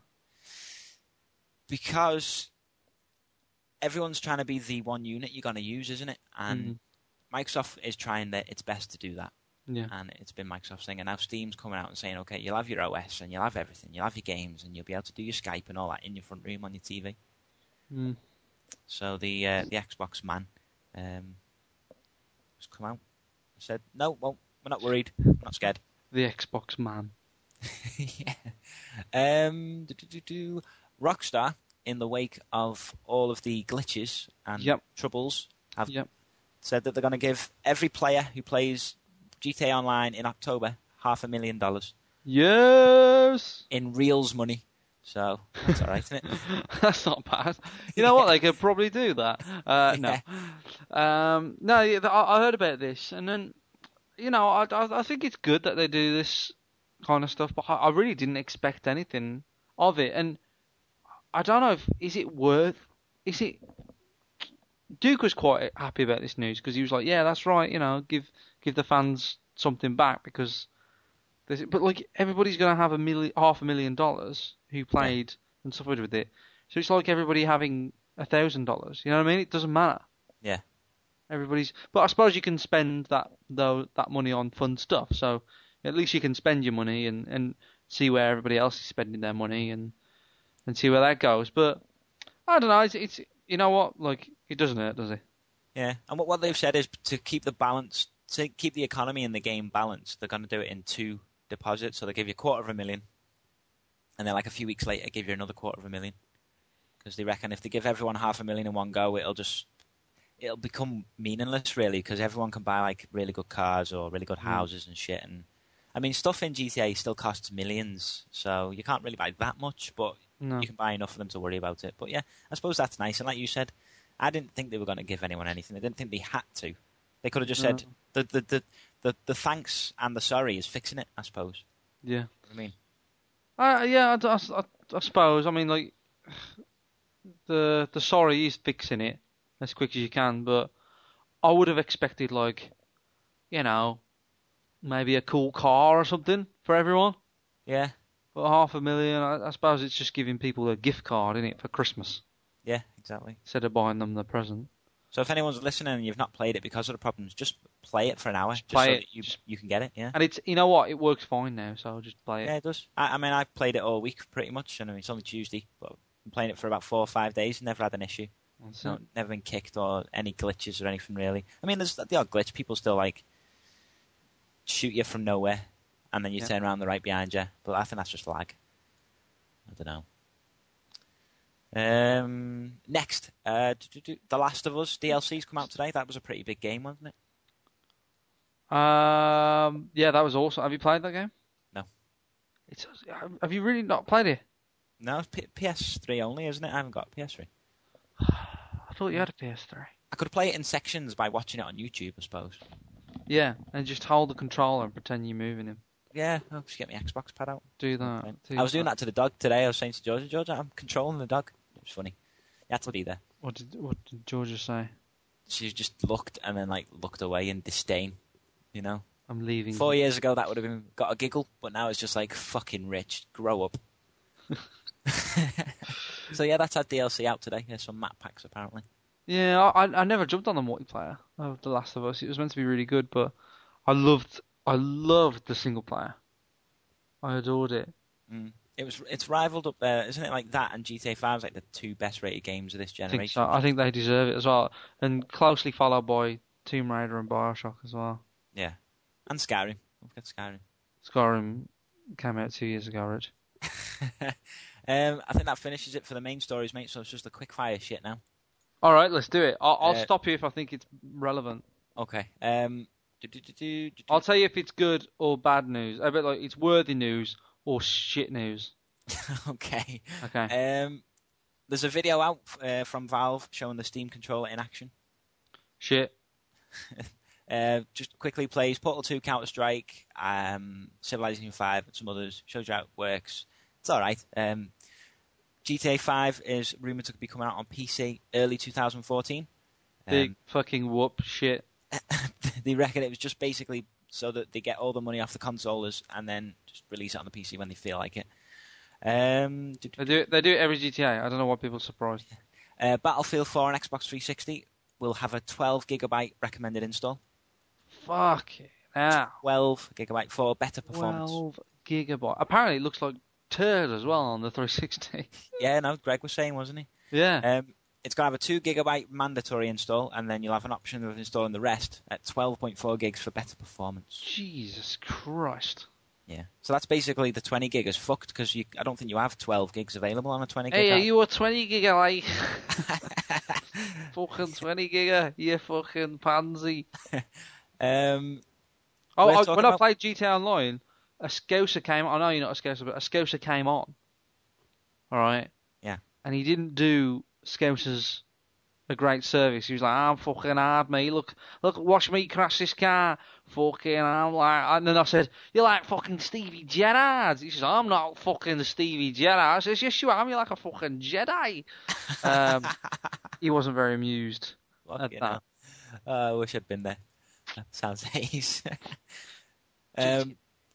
Because everyone's trying to be the one unit you're going to use, isn't it? And mm. Microsoft is trying their, its best to do that. Yeah. And it's been Microsoft's thing. And now Steam's coming out and saying, okay, you'll have your O S and you'll have everything. You'll have your games and you'll be able to do your Skype and all that in your front room on your T V. Mm. So the uh, the Xbox man um, has come out and said, no, well, we're not worried. We're not scared. The Xbox man. yeah. Um, do, do, do, do. Rockstar, in the wake of all of the glitches and yep. troubles, have yep. said that they're going to give every player who plays G T A Online in October half a million dollars. Yes! In reals money. So, that's alright, isn't it? That's not bad. You know what? They could probably do that. Uh, yeah. No. Um, no, yeah, I, I heard about this, and then, you know, I, I, I think it's good that they do this kind of stuff, but I, I really didn't expect anything of it. And I don't know if, is it worth, is it, Duke was quite happy about this news, because he was like, yeah, that's right, you know, give give the fans something back, because, there's, but like, everybody's going to have a million, half a million dollars who played yeah. and suffered with it. So it's like everybody having a thousand dollars, you know what I mean? It doesn't matter. Yeah. Everybody's, but I suppose you can spend that though that money on fun stuff. So at least you can spend your money and, and see where everybody else is spending their money and and see where that goes. But I don't know. It's, it's you know what, like it doesn't hurt, does it? Yeah. And what what they've said is to keep the balance, to keep the economy in the game balanced. They're going to do it in two deposits. So they give you a quarter of a million, and then like a few weeks later, give you another quarter of a million. Because they reckon if they give everyone half a million in one go, it'll just it'll become meaningless, really, because everyone can buy like really good cars or really good houses mm. and shit. And I mean, stuff in G T A still costs millions, so you can't really buy that much, but no. you can buy enough for them to worry about it. But yeah, I suppose that's nice. And like you said, I didn't think they were going to give anyone anything. I didn't think they had to. They could have just no. said the the, the the the thanks and the sorry is fixing it, I suppose. Yeah. I mean, uh, yeah, I, I, I suppose. I mean, like the the sorry is fixing it as quick as you can, but I would have expected, like, you know, maybe a cool car or something for everyone. Yeah. But half a million, I, I suppose it's just giving people a gift card, isn't it, for Christmas Yeah, exactly. instead of buying them the present. So if anyone's listening and you've not played it because of the problems, just play it for an hour, just, play so it. that you you can get it. Yeah. And it's you know what, it works fine now, so I'll just play it. Yeah, it does. I, I mean, I've played it all week pretty much. I mean, it's only Tuesday, but I've been playing it for about four or five days. Never had an issue. That's No, it. never been kicked or any glitches or anything really. I mean, there's the odd glitch. People still like shoot you from nowhere, and then you Yeah. turn around, they're right behind you. But I think that's just lag. I don't know. Um, next, uh, do- do- do- The Last of Us D L C's come out today. That was a pretty big game, wasn't it? Um, yeah, that was awesome. Have you played that game? No. It's have you really not played it? No, it's P- PS3 only, isn't it? I haven't got a P S three. I thought you had a P S three. I could play it in sections by watching it on YouTube, I suppose. Yeah, and just hold the controller and pretend you're moving him. Yeah, I'll just get my Xbox pad out. Do that. Do I was doing that to the dog today. I was saying to Georgia, Georgia, I'm controlling the dog. It was funny. You had to be there. What did what did Georgia say? She just looked and then like looked away in disdain. You know, I'm leaving. four years ago that would have been got a giggle, but now it's just like fucking Rich, grow up. So yeah, that's our D L C out today. There's some map packs apparently. Yeah, I I never jumped on the multiplayer of The Last of Us. It was meant to be really good, but I loved I loved the single player. I adored it. Mm. It was. It's rivaled up there, isn't it? Like that and G T A five is like the two best rated games of this I think generation. so. I think they deserve it as well, and closely followed by Tomb Raider and Bioshock as well. Yeah, and Skyrim. Don't forget Skyrim. Skyrim came out two years ago, Rich. um, I think that finishes it for the main stories, mate. So it's just a quick fire shit now. All right, let's do it. I'll, I'll Uh, stop you if I think it's relevant. Okay. Um, do, do, do, do, do, do. I'll tell you if it's good or bad news. I bet like it's worthy news or shit news. Okay. Okay. Um, there's a video out uh, from Valve showing the Steam controller in action. Shit. Uh, just quickly plays Portal two, Counter Strike, um, Civilization five, and some others. Shows you how it works. It's all right. Um, G T A five is rumored to be coming out on P C early two thousand fourteen. Big Um, fucking whoop shit. they reckon it was just basically so that they get all the money off the consoles and then just release it on the P C when they feel like it. Um, do- They do it. They do it every G T A. I don't know why people are surprised. uh, Battlefield four on Xbox three sixty will have a twelve gigabyte recommended install. Fuck it. Now. twelve gigabyte for better performance. Twelve gigabyte. Apparently, it looks like turd as well on the three sixty. Yeah, no, Greg was saying, wasn't he? Yeah. Um, it's going to have a two gigabyte mandatory install, and then you'll have an option of installing the rest at twelve point four gigs for better performance. Jesus Christ. Yeah. So that's basically the twenty gig is fucked because I don't think you have twelve gigs available on a twenty gig. Hey, are app. you a twenty gigabyte? Fucking twenty giga, you fucking pansy. um, Oh, We're I, talking when I about- played G T A Online, a Scouser came on. I know you're not a Scouser, but a Scouser came on. Alright? Yeah. And he didn't do Scousers a great service. He was like, I'm fucking hard, mate. Look, look, watch me crash this car. Fucking, I'm like, and then I said, you're like fucking Stevie Gerrard. He says, I'm not fucking Stevie Gerrard. I says, yes, you are. You're like a fucking Jedi. Um, he wasn't very amused at fucking that. hell. Uh, I wish I'd been there. That sounds ace. um,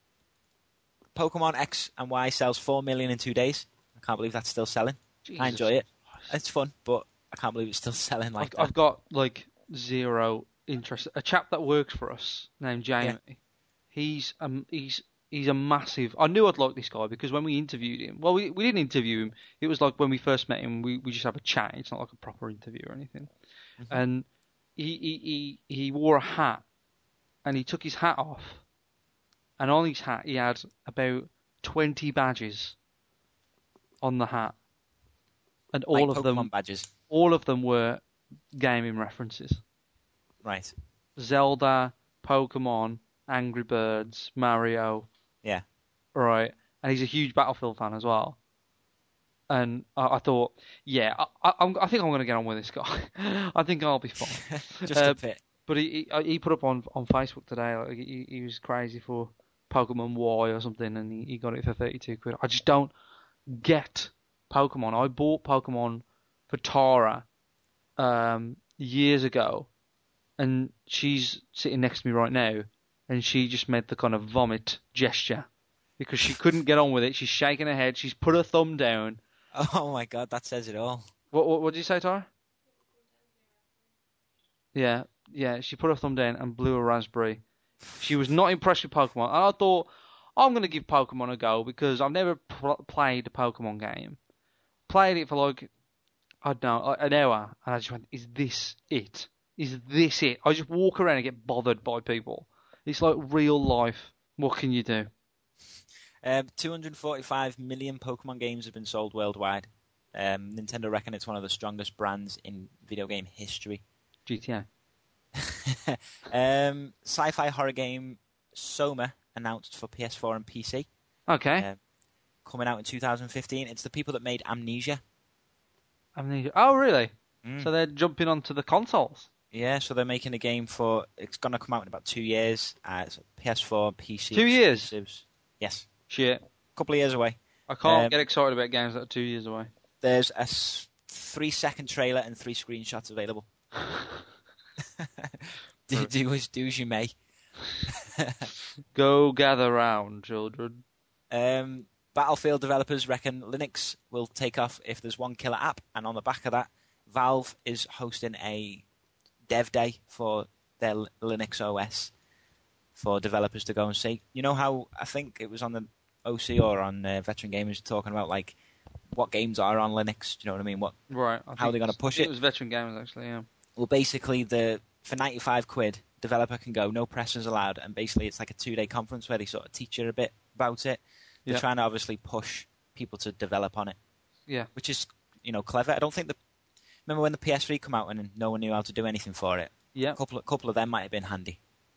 Pokemon X and Y sells four million in two days. I can't believe that's still selling. I Jesus enjoy it. Christ. It's fun, but I can't believe it's still selling like I've, that. I've got like zero interest. A chap that works for us named Jamie. He's um he's he's a massive. I knew I'd like this guy because when we interviewed him, well, we we didn't interview him. It was like when we first met him, we we just have a chat. It's not like a proper interview or anything. Mm-hmm. And he he he he wore a hat, and he took his hat off, and on his hat he had about twenty badges on the hat, and all like of Pokemon them badges. all of them were gaming references. Right. Zelda, Pokemon, Angry Birds, Mario. Yeah. Right. And he's a huge Battlefield fan as well. And I, I thought, yeah, I, I, I'm- I think I'm going to get on with this guy. I think I'll be fine. Just Uh, a bit. But he, he he put up on on Facebook today, like he, he was crazy for Pokemon Y or something, and he, he got it for thirty-two quid. I just don't get Pokemon. I bought Pokemon for Tara um, years ago, and she's sitting next to me right now, and she just made the kind of vomit gesture because she couldn't get on with it. She's shaking her head. She's put her thumb down. Oh my god, that says it all. What what, what did you say, Tara? Yeah, yeah. She put her thumb down and blew a raspberry. She was not impressed with Pokemon. And I thought, I'm going to give Pokemon a go because I've never pl- played a Pokemon game. Played it for like, I don't know, an hour. And I just went, is this it? Is this it? I just walk around and get bothered by people. It's like real life. What can you do? Um, two hundred forty-five million Pokemon games have been sold worldwide. Um, Nintendo reckon it's one of the strongest brands in video game history. G T A. um, sci-fi horror game Soma announced for P S four and P C. Okay. Uh, coming out in two thousand fifteen. It's the people that made Amnesia. Amnesia. Oh, really? Mm. So they're jumping onto the consoles. Yeah, so they're making a game for... It's going to come out in about two years. Uh, it's P S four, P C. Two years? Exclusives. Yes. Shit. A couple of years away. I can't Um, get excited about games that are two years away. There's a s- three-second trailer and three screenshots available. do, do, as, do as you may. Go gather round, children. Um, Battlefield developers reckon Linux will take off if there's one killer app, and on the back of that, Valve is hosting a dev day for their L- Linux O S for developers to go and see. You know how, I think it was on the O C or on uh, Veteran Gamers talking about like what games are on Linux, do you know what I mean? What Right. I How are they think gonna push it? it? It was Veteran Gamers, actually, yeah. Well, basically, the for ninety-five quid, developer can go, no pressers allowed, and basically it's like a two-day conference where they sort of teach you a bit about it. They're Yeah. trying to obviously push people to develop on it, Yeah. which is, you know, clever. I don't think the... Remember when the P S three come out and no one knew how to do anything for it? Yeah. A couple of, couple of them might have been handy.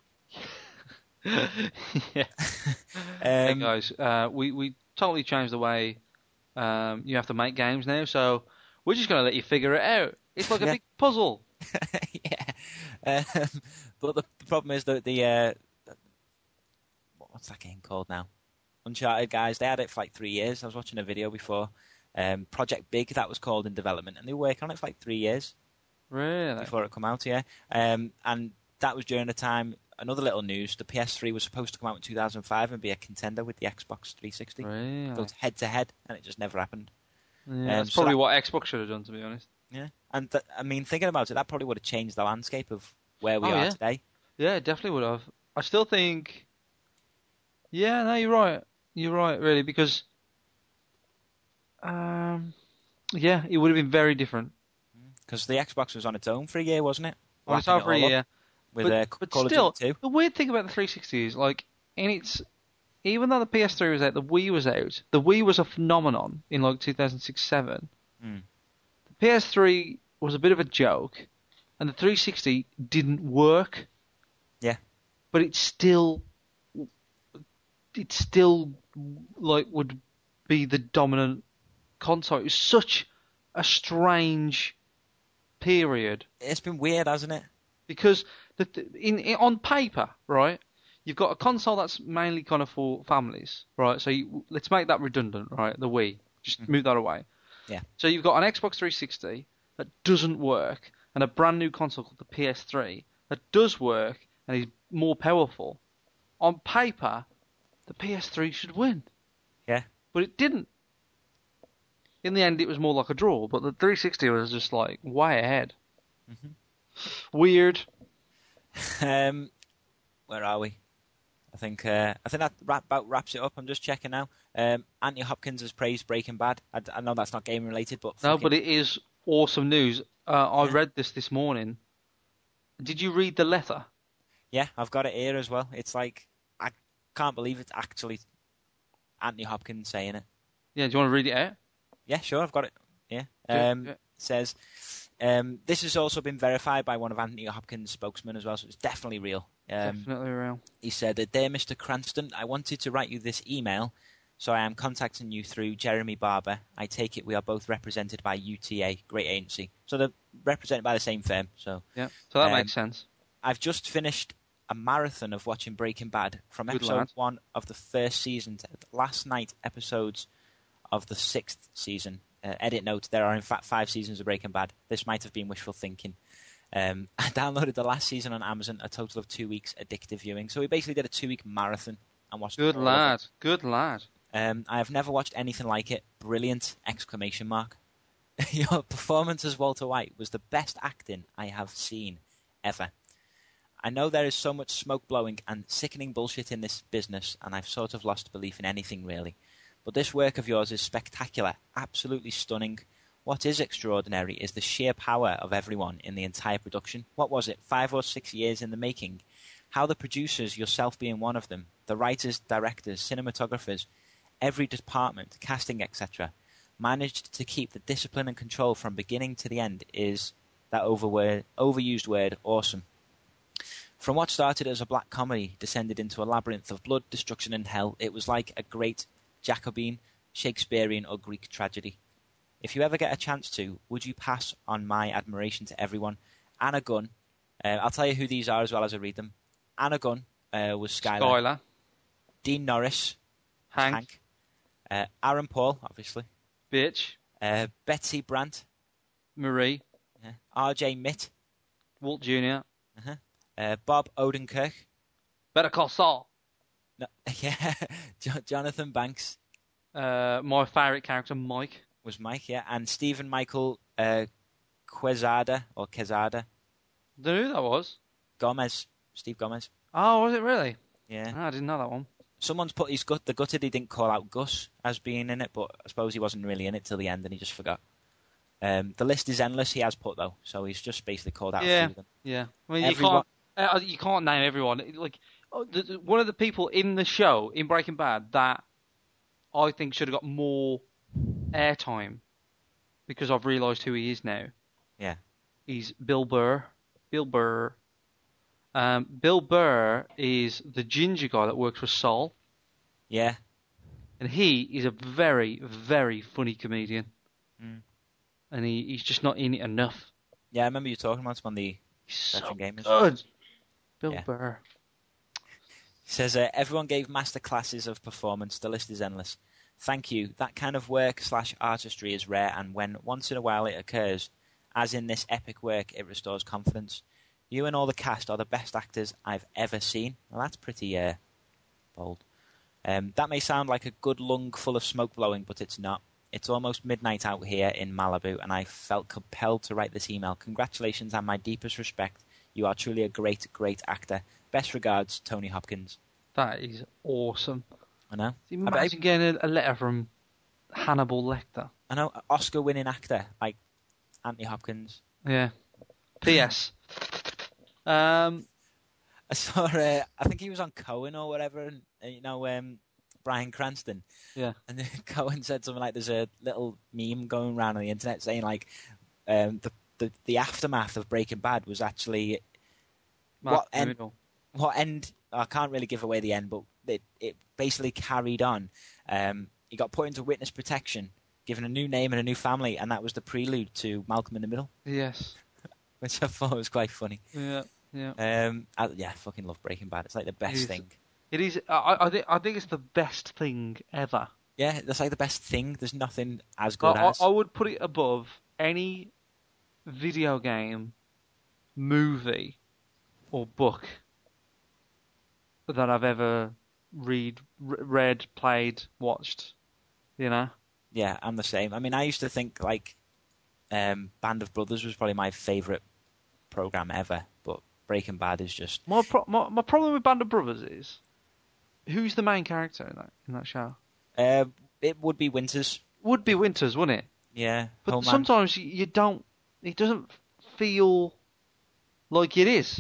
yeah. Um, Hey, guys, uh, we, we totally changed the way um, you have to make games now, so we're just going to let you figure it out. It's like a Yeah. big puzzle. yeah. Um, but the, the problem is that the... Uh, what's that game called now? Uncharted guys, they had it for like three years. I was watching a video before. Um, Project Big, that was called, in development, and they were working on it for like three years Really? before it come out, yeah. Um, and that was during the time, another little news, the P S three was supposed to come out in two thousand five and be a contender with the Xbox three sixty. Really? Go head to head, and it just never happened. Yeah, Um, that's so probably that- what Xbox should have done, to be honest. Yeah. And, th- I mean, thinking about it, that probably would have changed the landscape of where we Oh, are yeah. today. Yeah, it definitely would have. I still think... Yeah, no, you're right. You're right, really, because... Um, yeah, it would have been very different. Because the Xbox was on its own for a year, wasn't it? On its Wrapping own for a it all up year. With but, uh, but Call still, of Duty two. the weird thing about the three sixty is, like, in its... Even though the P S three was out, the Wii was out. The Wii was a phenomenon in, like, two thousand six seven. Mm. The P S three was a bit of a joke, and the three sixty didn't work. Yeah. But it still... It still, like, would be the dominant console. It was such a strange period. It's been weird, hasn't it? Because the, in, in on paper, right, you've got a console that's mainly kind of for families, right? So you, let's make that redundant, right? The Wii, just Mm-hmm. move that away. Yeah. So you've got an Xbox three sixty that doesn't work, and a brand new console called the P S three that does work and is more powerful. On paper, the P S three should win, Yeah. but it didn't. In the end, it was more like a draw, but the three sixty was just like way ahead. Mhm. Weird. Um, where are we? I think uh, I think that wrap, about wraps it up. I'm just checking now. Um, Anthony Hopkins has praised Breaking Bad. I, I know that's not game related, but No, fucking- but it is awesome news. Uh, I Yeah. read this this morning. Did you read the letter? yeah, I've got it here as well. It's like I can't believe it's actually Anthony Hopkins saying it. Yeah, do you want to read it out? Yeah, sure, I've got it. Yeah. Do it, Um, do it. it says, um, this has also been verified by one of Anthony Hopkins' spokesmen as well, so it's definitely real. Um, Definitely real. He said, Dear Mister Cranston, I wanted to write you this email, so I am contacting you through Jeremy Barber. I take it we are both represented by U T A, great agency. So they're represented by the same firm. So Yeah, so that um, makes sense. I've just finished a marathon of watching Breaking Bad from Good episode lad. one of the first season to last night episodes of the sixth season. Uh, edit note, there are in fact five seasons of Breaking Bad. This might have been wishful thinking. Um, I downloaded the last season on Amazon, a total of two weeks addictive viewing. So we basically did a two-week marathon and watched Good all of lad. it. Good lad. Um, I have never watched anything like it. Brilliant! Exclamation mark. Your performance as Walter White was the best acting I have seen ever. I know there is so much smoke blowing and sickening bullshit in this business, and I've sort of lost belief in anything really. But this work of yours is spectacular, absolutely stunning. What is extraordinary is the sheer power of everyone in the entire production. What was it, five or six years in the making? How the producers, yourself being one of them, the writers, directors, cinematographers, every department, casting, et cetera, managed to keep the discipline and control from beginning to the end is, that overword, overused word, awesome. From what started as a black comedy descended into a labyrinth of blood, destruction and hell, it was like a great Jacobean, Shakespearean or Greek tragedy. If you ever get a chance to, would you pass on my admiration to everyone? Anna Gunn, uh, I'll tell you who these are as well as I read them. Anna Gunn uh, was Skylar. Skylar. Dean Norris. Hank. Hank. Uh, Aaron Paul, obviously. Bitch. Uh, Betsy Brandt. Marie. Uh, R J Mitt. Walt Junior Uh-huh. Uh, Bob Odenkirk. Better Call Saul. No, yeah, jo- Jonathan Banks Uh, my favourite character, Mike. was Mike, yeah, and Stephen Michael uh, Quezada or Quezada Don't know who that was. Gomez, Steve Gomez. Oh, was it really? Yeah, Oh, I didn't know that one. someone's put his gut. The gutted he didn't call out Gus as being in it, but I suppose he wasn't really in it till the end, and he just forgot. Um, the list is endless. He has put though, so he's just basically called out. Yeah. A few of them. Yeah. I mean, you Everyone- can't. Uh, you can't name everyone. Like oh, the, the, one of the people in the show in Breaking Bad that I think should have got more airtime because I've realised who he is now. Yeah, He's Bill Burr. Bill Burr. Um, Bill Burr is the ginger guy that works for Saul, yeah, and he is a very, very funny comedian. Mm. And he, he's just not in it enough. yeah. I remember you talking about him on the He's so Veteran Gamers. good. Bill Yeah. Burr. He says, uh, everyone gave master classes of performance. The list is endless. Thank you. That kind of work slash artistry is rare, and when once in a while it occurs, as in this epic work, it restores confidence. You and all the cast are the best actors I've ever seen. Well, that's pretty uh, bold. Um, that may sound like a good lung full of smoke blowing, but it's not. It's almost midnight out here in Malibu, and I felt compelled to write this email. Congratulations and my deepest respect. You are truly a great, great actor. Best regards, Tony Hopkins. That is awesome. I know. Imagine getting a, a letter from Hannibal Lecter. I know, Oscar-winning actor like Anthony Hopkins. Yeah. P S Um, I saw, uh, I think he was on Cohen or whatever, and uh, you know, um, Bryan Cranston. yeah. And then Cohen said something like, "There's a little meme going around on the internet saying like, um, the the, the aftermath of Breaking Bad was actually Mark what end, Hamill. what end? I can't really give away the end, but it it basically carried on. Um, he got put into witness protection, given a new name and a new family, and that was the prelude to Malcolm in the Middle, Yes. which I thought was quite funny. Yeah. Yeah. Um, I, yeah, I fucking love Breaking Bad. It's like the best is. thing. It is. I, I think. I think it's the best thing ever. Yeah, that's like the best thing. There's nothing as I, good I, as. I would put it above any video game, movie, or book that I've ever read, r- read, played, watched. You know. Yeah, I'm the same. I mean, I used to think like um, Band of Brothers was probably my favourite program ever, but Breaking Bad is just My, pro- my my problem with Band of Brothers is who's the main character in that in that show? uh, it would be Winters. Would be Winters, wouldn't it? Yeah, But Home Man. sometimes you, you don't. It doesn't feel like it is.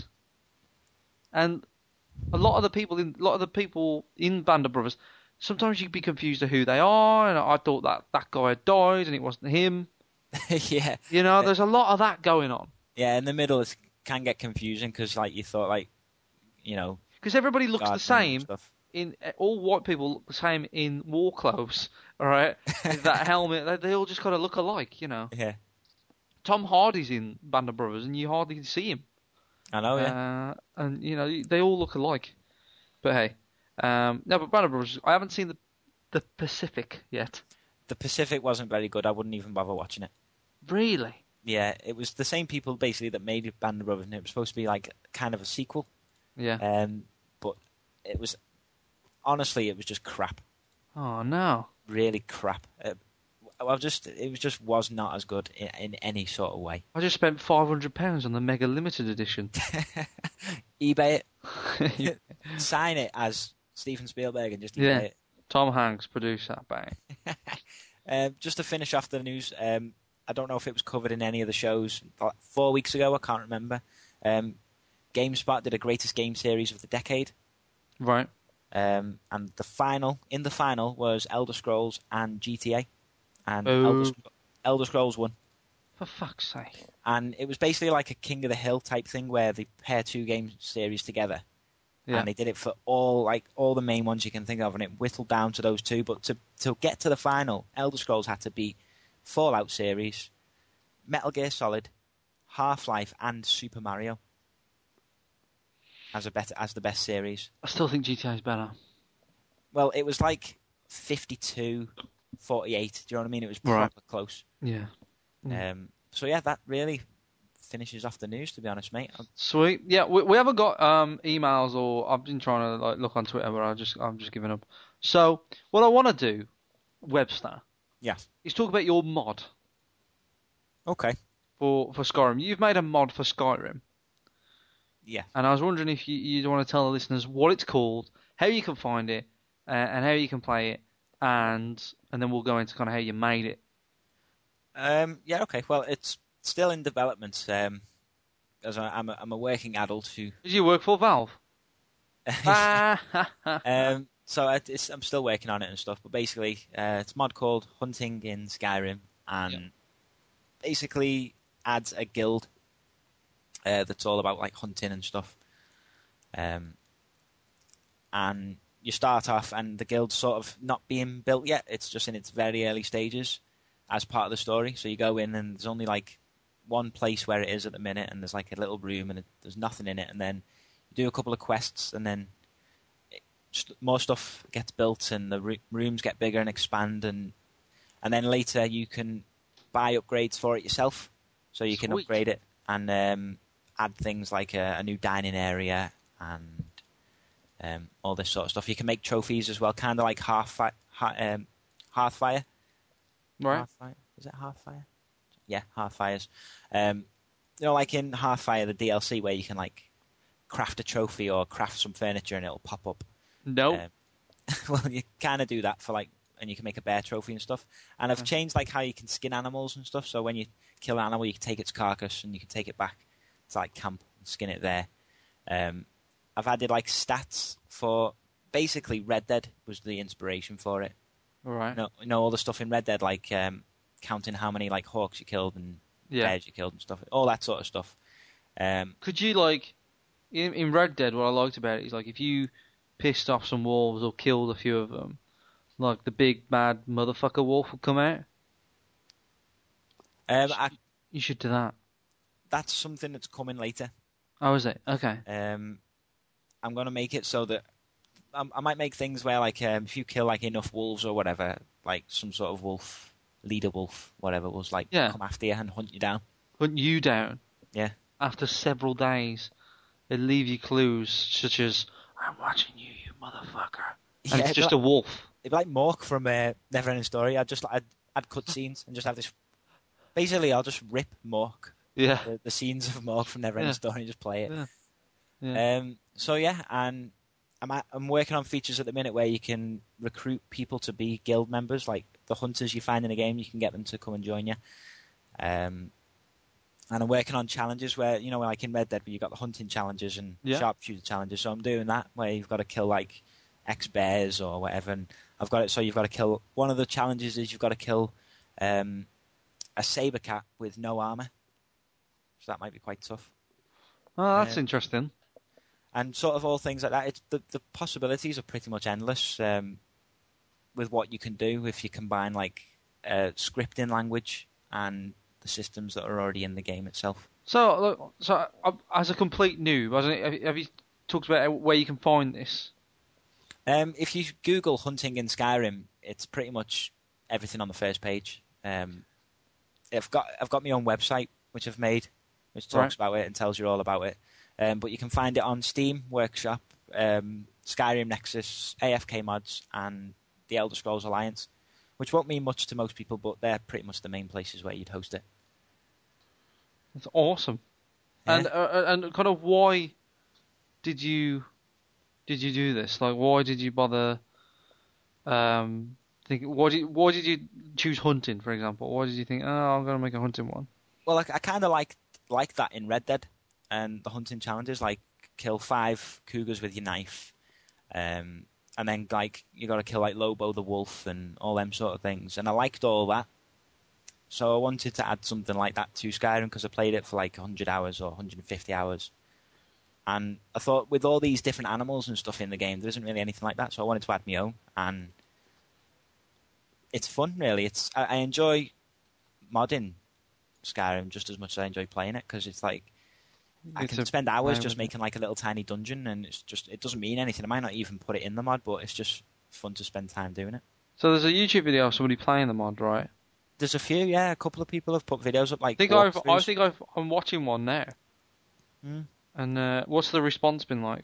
And a lot of the people in a lot of the people in Band of Brothers, sometimes you can be confused of who they are. And I thought that that guy had died, and it wasn't him. yeah, You know, there's a lot of that going on yeah. In the middle, it can get confusing because like you thought, like you know, because everybody looks the Gardner and same. stuff. In all white people look the same in war clothes. All right, with that helmet, they, they all just kind of look alike. You know, Yeah, Tom Hardy's in Band of Brothers, and you hardly see him. I know. Yeah, Uh, and you know they all look alike. But hey, um, no, but Band of Brothers. I haven't seen the the Pacific yet. the Pacific wasn't very good. I wouldn't even bother watching it. Really? Yeah, it was the same people basically that made Band of Brothers, and it was supposed to be like kind of a sequel. Yeah. Um, but it was honestly, it was just crap. Oh no. Really crap. Uh, I just it was just was not as good in, in any sort of way. I just spent five hundred pounds on the Mega Limited Edition. eBay it, sign it as Steven Spielberg and just eBay Yeah. it. Tom Hanks, producer, bang. um, just to finish off the news, um, I don't know if it was covered in any of the shows. Four weeks ago, I can't remember. Um, GameSpot did a greatest game series of the decade. Right. Um, and the final, in the final, was Elder Scrolls and G T A. And Oh. Elder, Elder Scrolls won. For fuck's sake. And it was basically like a King of the Hill type thing where they pair two game series together. Yeah. And they did it for all like all the main ones you can think of, and it whittled down to those two. But to to get to the final, Elder Scrolls had to beat Fallout series, Metal Gear Solid, Half-Life, and Super Mario as a better as the best series. I still think G T A is better. Well, it was like fifty-two forty-eight. Do you know what I mean? It was proper Right. close. Yeah. Mm. Um, so yeah, that really finishes off the news. To be honest, mate. I'm- Sweet. Yeah, we we haven't got um emails, or I've been trying to like look on Twitter, but I just I'm just giving up. So what I want to do, Webster, yeah. is talk about your mod Okay. for for Skyrim. You've made a mod for Skyrim, Yeah. and I was wondering if you you want to tell the listeners what it's called, how you can find it, uh, and how you can play it, and and then we'll go into kind of how you made it. Um, yeah. Okay. Well, it's still in development. Um, as I, I'm a, I'm a working adult who. Did you work for Valve? Ah, um, so I, it's, I'm still working on it and stuff. But basically, uh, it's a mod called Hunting in Skyrim, and Yeah. basically adds a guild uh, that's all about like hunting and stuff. Um, and you start off, and the guild's sort of not being built yet. It's just in its very early stages as part of the story. So you go in, and there's only like one place where it is at the minute, and there's like a little room, and it, there's nothing in it. And then you do a couple of quests, and then it, just more stuff gets built, and the r- rooms get bigger and expand, and and then later you can buy upgrades for it yourself, so you can Sweet. upgrade it and um, add things like a, a new dining area and um, all this sort of stuff. You can make trophies as well, kind of like half fi- ha- um, Hearthfire. right. Hearthfire? Is it Hearthfire? Yeah, Hearthfires. Um, you know, like in Hearthfire, the D L C where you can like craft a trophy or craft some furniture and it'll pop up. Nope. Um, well, you kind of do that for like, and you can make a bear trophy and stuff. And I've Okay. changed like how you can skin animals and stuff. So when you kill an animal, you can take its carcass and you can take it back to like camp and skin it there. Um, I've added like stats for basically Red Dead was the inspiration for it. All right. You know, you know all the stuff in Red Dead, like um, counting how many like hawks you killed and Yeah. bears you killed and stuff, all that sort of stuff. Um, Could you like in in Red Dead? What I liked about it is like if you pissed off some wolves or killed a few of them, like the big mad motherfucker wolf would come out. um, I, You should do that. that's something that's coming later. Oh, is it? Okay. Um, I'm gonna make it so that um, I might make things where like um, if you kill like enough wolves or whatever, like some sort of wolf, leader wolf, whatever, will like Yeah. come after you and hunt you down. Hunt you down Yeah. after several days. They leave you clues such as "I'm watching you, you motherfucker," and Yeah, it's just but- a wolf. It'd be like Mork from uh, Neverending Story. I'd just I'd, I'd cut scenes and just have this. Basically, I'll just rip Mork, Yeah. the, the scenes of Mork from Neverending Yeah. Story, and just play it. Yeah. Yeah. Um, so yeah, and I'm at, I'm working on features at the minute where you can recruit people to be guild members, like the hunters you find in a game. You can get them to come and join you. Um, and I'm working on challenges where you know, like in Red Dead, where you got the hunting challenges and Yeah. sharpshooter challenges. So I'm doing that where you've got to kill like X bears or whatever, and I've got it. So you've got to kill. One of the challenges is you've got to kill um, a saber cat with no armor. So that might be quite tough. Oh, that's uh, interesting. And sort of all things like that. It's, the the possibilities are pretty much endless um, with what you can do if you combine like uh, scripting language and the systems that are already in the game itself. So, look, so uh, as a complete noob, hasn't it, have, you, have you talked about where you can find this? Um, if you Google hunting in Skyrim, it's pretty much everything on the first page. Um, I've got I've got my own website which I've made, which talks Right. about it and tells you all about it. Um, but you can find it on Steam Workshop, um, Skyrim Nexus, A F K Mods, and the Elder Scrolls Alliance, which won't mean much to most people, but they're pretty much the main places where you'd host it. That's awesome. Yeah. And uh, and kind of why did you did you do this? Like, why did you bother? Um, think why did why did you choose hunting, for example? Why did you think, oh, I'm gonna make a hunting one? Well, I, I kind of like like that in Red Dead, and the hunting challenges, like kill five cougars with your knife, um, and then like you got to kill like Lobo the wolf and all them sort of things. And I liked all that, so I wanted to add something like that to Skyrim because I played it for like one hundred hours or one hundred fifty hours. And I thought with all these different animals and stuff in the game, there isn't really anything like that, so I wanted to add my own. And it's fun, really. It's I, I enjoy modding Skyrim just as much as I enjoy playing it, because it's like I It's can a- spend hours I just would- making like a little tiny dungeon, and it's just it doesn't mean anything. I might not even put it in the mod, but it's just fun to spend time doing it. So there's a YouTube video of somebody playing the mod, right? There's a few, yeah, a couple of people have put videos up like I think I've, I walkthroughs. think I've, I'm watching one now. Hmm. And uh, what's the response been like?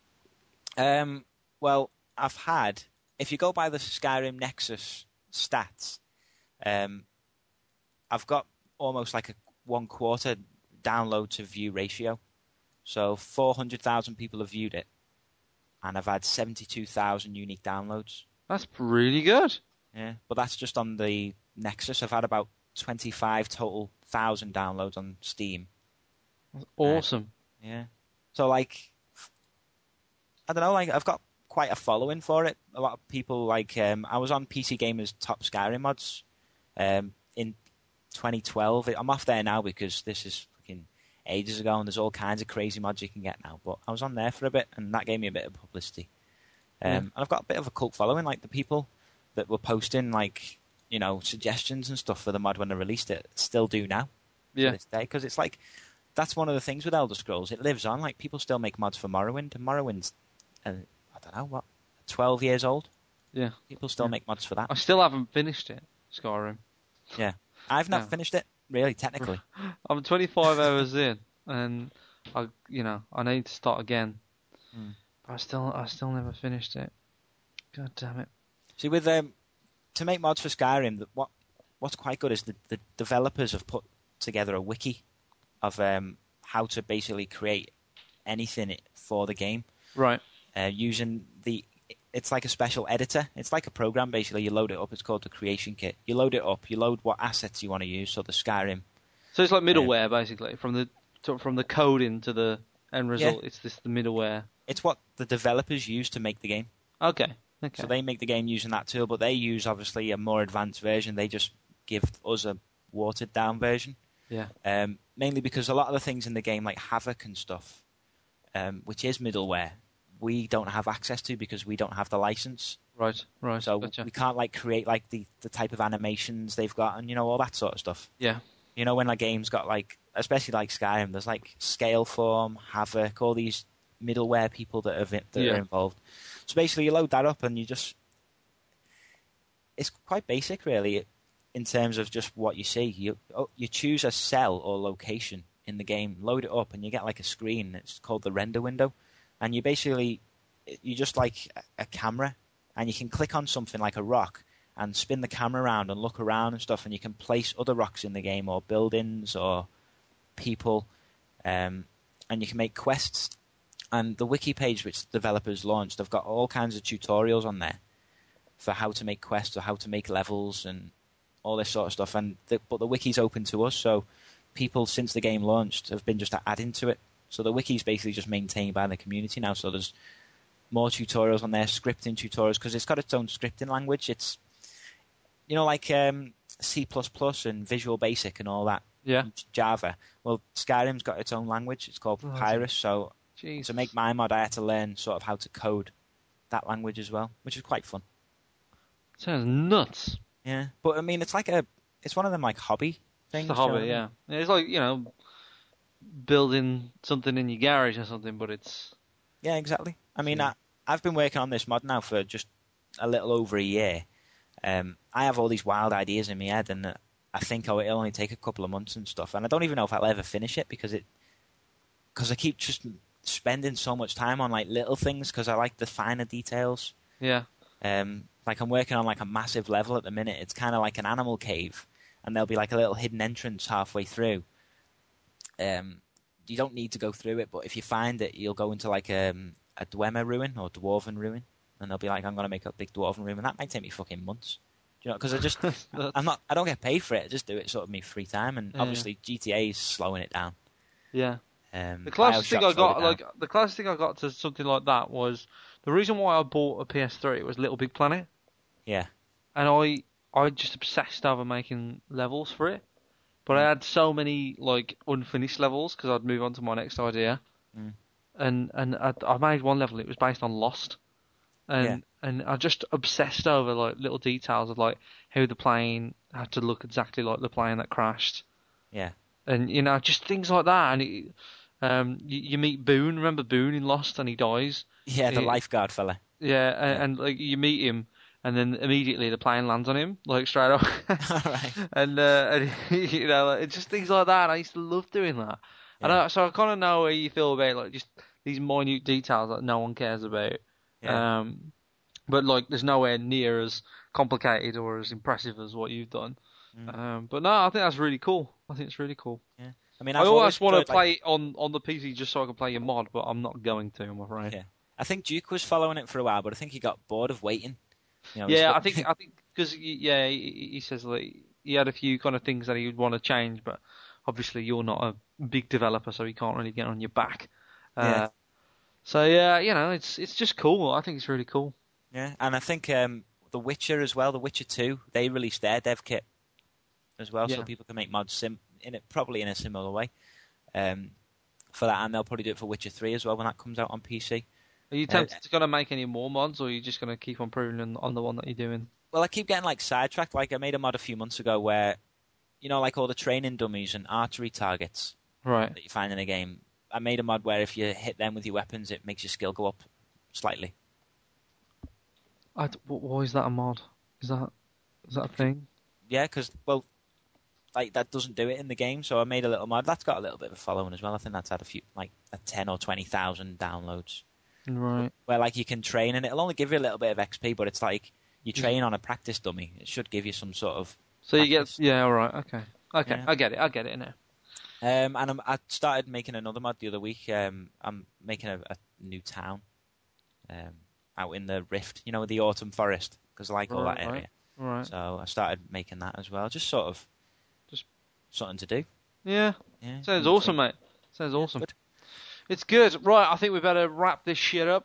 Um, well, I've had, if you go by the Skyrim Nexus stats, um, I've got almost like a one quarter download to view ratio. So four hundred thousand people have viewed it, and I've had seventy-two thousand unique downloads. That's really good. Yeah, but that's just on the Nexus. I've had about twenty-five total thousand downloads on Steam. That's awesome. Yeah. So, like, I don't know, like, I've got quite a following for it. A lot of people, like, um, I was on P C Gamer's top Skyrim mods um, in twenty twelve. I'm off there now because this is fucking ages ago, and there's all kinds of crazy mods you can get now. But I was on there for a bit, and that gave me a bit of publicity. Um, Yeah. And I've got a bit of a cult following, like, the people that were posting, like, you know, suggestions and stuff for the mod when I released it still do now. Yeah. To this day, because it's like, that's one of the things with Elder Scrolls. It lives on. Like, people still make mods for Morrowind, and Morrowind's, uh, I don't know, what, twelve years old? Yeah. People still Yeah. make mods for that. I still haven't finished it, Skyrim. Yeah. I've not Yeah. finished it, really, technically. I'm twenty-five hours in, and I, you know, I need to start again. Hmm. But I still, I still never finished it. God damn it. See, with um, to make mods for Skyrim, the, what what's quite good is the, the developers have put together a wiki of um, how to basically create anything for the game Right. uh, using the. It's like a special editor. It's like a program, basically. You load it up. It's called the Creation Kit. You load it up. You load what assets you want to use. So the Skyrim. So it's like middleware, basically, from the to, from the coding to the end result. Yeah. It's this the middleware. It's what the developers use to make the game. Okay. Okay. So they make the game using that tool, but they use obviously a more advanced version. They just give us a watered down version. Yeah. Um, mainly because a lot of the things in the game, like Havoc and stuff, um, which is middleware, we don't have access to because we don't have the license. Right. Right. So Gotcha. we can't like create like the, the type of animations they've got and you know all that sort of stuff. Yeah. You know when a game's got like, especially like Skyrim, there's like Scaleform, Havoc, all these middleware people that are that Yeah. are involved. So basically, you load that up and you just. It's quite basic, really, in terms of just what you see. You oh, you choose a cell or location in the game, load it up, and you get like a screen. It's called the render window, and you basically you just like a, a camera, and you can click on something like a rock and spin the camera around and look around and stuff, and you can place other rocks in the game or buildings or people, um, and you can make quests. And the wiki page which the developers launched, they've got all kinds of tutorials on there for how to make quests or how to make levels and all this sort of stuff. And the, but the wiki's open to us, so people since the game launched have been just adding to it. So the wiki's basically just maintained by the community now. So there's more tutorials on there, scripting tutorials, because it's got its own scripting language. It's you know like um, C plus plus and Visual Basic and all that. Yeah. Java. Well, Skyrim's got its own language. It's called Right. Papyrus. So Jeez. to make my mod, I had to learn sort of how to code that language as well, which is quite fun. Sounds nuts. Yeah, but I mean, it's like a, it's one of them like hobby things. It's a you know hobby, what I mean? yeah. It's like, you know, building something in your garage or something, but it's... Yeah, exactly. I mean, Yeah. I, I've been working on this mod now for just a little over a year. Um, I have all these wild ideas in my head, and uh, I think I'll, it'll only take a couple of months and stuff. And I don't even know if I'll ever finish it because it, because I keep just spending so much time on like little things because I like the finer details. Yeah. Um, like I'm working on like a massive level at the minute. It's kind of like an animal cave, and there'll be like a little hidden entrance halfway through. Um, you don't need to go through it, but if you find it, you'll go into like um, a Dwemer ruin or Dwarven ruin, and they'll be like, "I'm gonna make a big Dwarven ruin," and that might take me fucking months. You know, because I just, I'm not, I don't get paid for it. I just do it sort of me free time, and Yeah. obviously G T A is slowing it down. Yeah. Um, The closest thing I Bioshock slowed it got, down. like the closest thing I got to something like that was the reason why I bought a P S three was Little Big Planet, yeah, and I I just obsessed over making levels for it, but I had so many like unfinished levels because I'd move on to my next idea, Mm. and and I, I made one level. It was based on Lost, and Yeah. and I just obsessed over like little details of like how the plane had to look exactly like the plane that crashed. yeah, And you know, just things like that. And it, um, you, you meet Boone. Remember Boone in Lost, and he dies. yeah. The He- lifeguard fella. Yeah, and, Yeah. and like you meet him, and then immediately the plane lands on him, like straight up. All right. And uh, and you know, like, it's just things like that. I used to love doing that. And Yeah. I, so I kind of know how you feel about like just these minute details that no one cares about. Yeah. Um, but like, there's nowhere near as complicated or as impressive as what you've done. Mm. Um, but no, I think that's really cool. I think it's really cool. Yeah. I mean, I I've always want to enjoyed, like- play it on, on the P C just so I can play your mod, but I'm not going to, I'm afraid. Yeah. I think Duke was following it for a while, but I think he got bored of waiting. You know, he's Yeah, got- I think I think because yeah, he, he says like he had a few kind of things that he would want to change, but obviously you're not a big developer, so he can't really get on your back. Uh, Yeah. So yeah, you know, it's it's just cool. I think it's really cool. Yeah, and I think um, The Witcher as well, The Witcher two, they released their dev kit as well, so Yeah. people can make mods sim in it, probably in a similar way um, for that, and they'll probably do it for Witcher three as well when that comes out on P C. Are you Uh, tempted to kind of make any more mods, or are you just going to keep on improving on, on the one that you're doing? Well, I keep getting like sidetracked. Like I made a mod a few months ago where, you know, like all the training dummies and archery targets Right. that you find in a game. I made a mod where if you hit them with your weapons, it makes your skill go up slightly. I d- wh- why is that a mod? Is that is that a thing? Yeah, because well, like that doesn't do it in the game, so I made a little mod. That's got a little bit of a following as well. I think that's had a few, like a ten or twenty thousand downloads. Right. Where like you can train, and it'll only give you a little bit of X P, but it's like you train on a practice dummy. It should give you some sort of. So you get practice. yeah, all right, okay, okay, Yeah. I get it, I get it now. Um, and I'm, I started making another mod the other week. Um, I'm making a, a new town um, out in the Rift, you know, the Autumn Forest, because I like all that Right, area. All right. So I started making that as well, just sort of, just something to do. Yeah. Yeah, Sounds and awesome, so- mate. Sounds awesome. good. It's good. Right, I think we better wrap this shit up.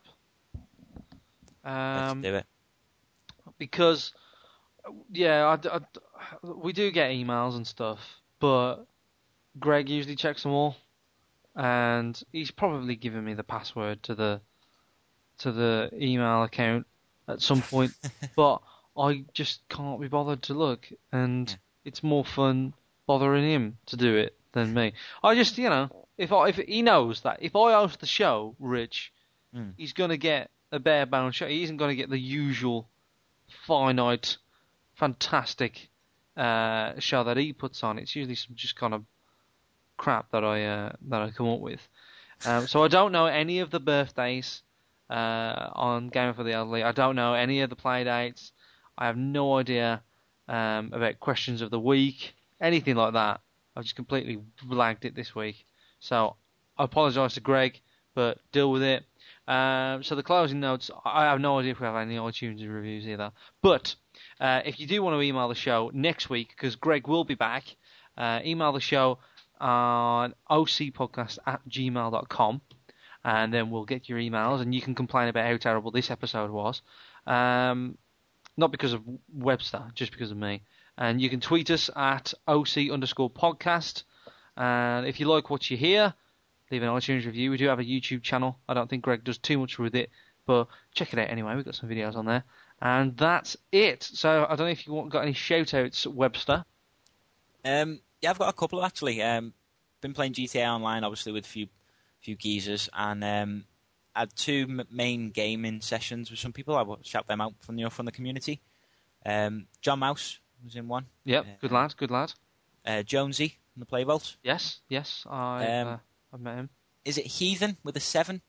Let's Um, do it. because, yeah, I, I- we do get emails and stuff, but Greg usually checks them all, and he's probably given me the password to the to the email account at some point, but I just can't be bothered to look, and Yeah. it's more fun bothering him to do it than me. I just, you know, if I, if he knows that if I host the show, Rich, Mm. he's gonna get a bare bones show. He isn't gonna get the usual finite, fantastic uh, show that he puts on. It's usually some just kind of crap that I uh, that I come up with. Um, so I don't know any of the birthdays uh, on Game for the Elderly. I don't know any of the play dates. I have no idea um, about questions of the week, anything like that. I've just completely blagged it this week. So I apologise to Greg, but deal with it. Um, so the closing notes, I have no idea if we have any iTunes reviews either. But uh, if you do want to email the show next week, because Greg will be back, uh, email the show on ocpodcast at gmail dot com, and then we'll get your emails, and you can complain about how terrible this episode was. Um, not because of Webster, just because of me. And you can tweet us at oc underscore podcast. And if you like what you hear, leave an iTunes review. We do have a YouTube channel. I don't think Greg does too much with it, but check it out anyway. We've got some videos on there. And that's it. So I don't know if you want, got any shout-outs, Webster. Um, yeah, I've got a couple actually. Um, been playing G T A Online, obviously with a few, few geezers, and um, had two m- main gaming sessions with some people. I will shout them out from you know, from the community. Um, John Mouse was in one. Yep, Uh, good lad, good lad. Uh, Jonesy from the Play Vault. Yes, yes, I, Um, uh, I've met him. is it Heathen with a seven?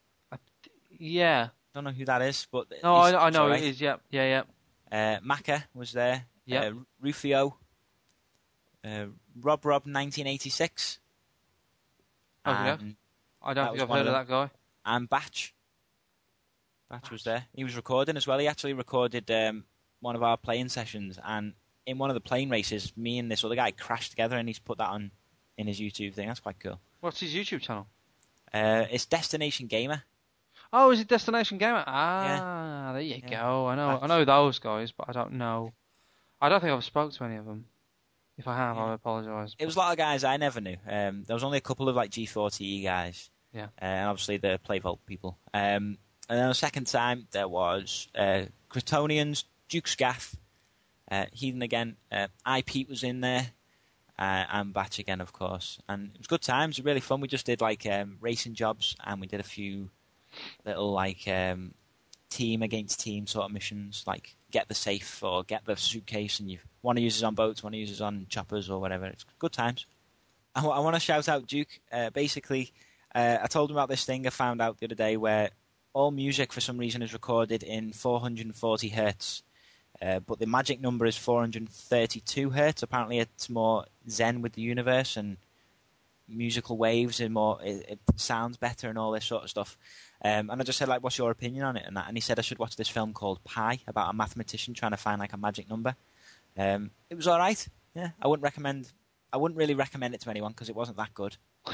Yeah. Don't know who that is, but No, I, he's- I he's know alright. it is. Yeah, yeah, yeah. Uh, Maka was there. Yep. Uh, Rufio. Uh, Rob Rob nineteen eighty-six. Oh, yeah. And, I that don't was think I've one heard of of that guy. and Batch. Batch was there. He was recording as well. He actually recorded um, one of our playing sessions, and in one of the plane races, me and this other guy crashed together, and he's put that on in his YouTube thing. That's quite cool. What's his YouTube channel? Uh, it's Destination Gamer. Oh, is it Destination Gamer? Ah, there you Yeah. go. I know, That's- I know those guys, but I don't know. I don't think I've spoke to any of them. If I have, Yeah. I apologise. It was a lot of guys I never knew. Um, there was only a couple of like G forty E guys. Yeah. Uh, and obviously the PlayVault people. Um, and then the second time there was uh, Kryptonians, Duke Scaff, uh, Heathen again. Uh, I Pete was in there, uh, and Batch again, of course. And it was good times, really fun. We just did like um, racing jobs, and we did a few little like um, team against team sort of missions, like get the safe or get the suitcase, and you want to use it on boats, want to use it on choppers or whatever. It's good times. I, w- I want to shout out Duke. Uh, basically, uh, I told him about this thing I found out the other day where all music for some reason is recorded in four hundred forty hertz, uh, but the magic number is four hundred thirty-two hertz. Apparently, it's more zen with the universe and musical waves, and more it, it sounds better and all this sort of stuff. Um, and I just said, like, what's your opinion on it and that? And he said I should watch this film called Pi about a mathematician trying to find like a magic number. Um, it was all right. Yeah, I wouldn't recommend. I wouldn't really recommend it to anyone because it wasn't that good.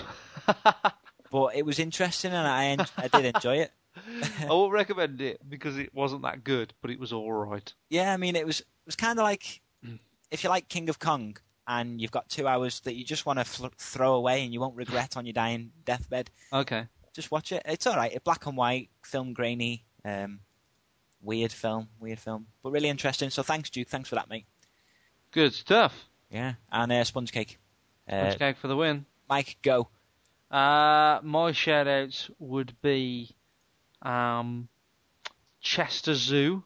But it was interesting, and I en- I did enjoy it. I won't recommend it because it wasn't that good, but it was all right. Yeah, I mean, it was it was kind of like if you like King of Kong and you've got two hours that you just want to fl- throw away and you won't regret on your dying deathbed. Okay. Just watch it. It's all right. It's black and white, film grainy, um, weird film, weird film, but really interesting. So thanks, Duke. Thanks for that, mate. Good stuff. Yeah, and uh, sponge cake. Uh, Punch cake for the win. Mike, go. Uh, my shout-outs would be um, Chester Zoo,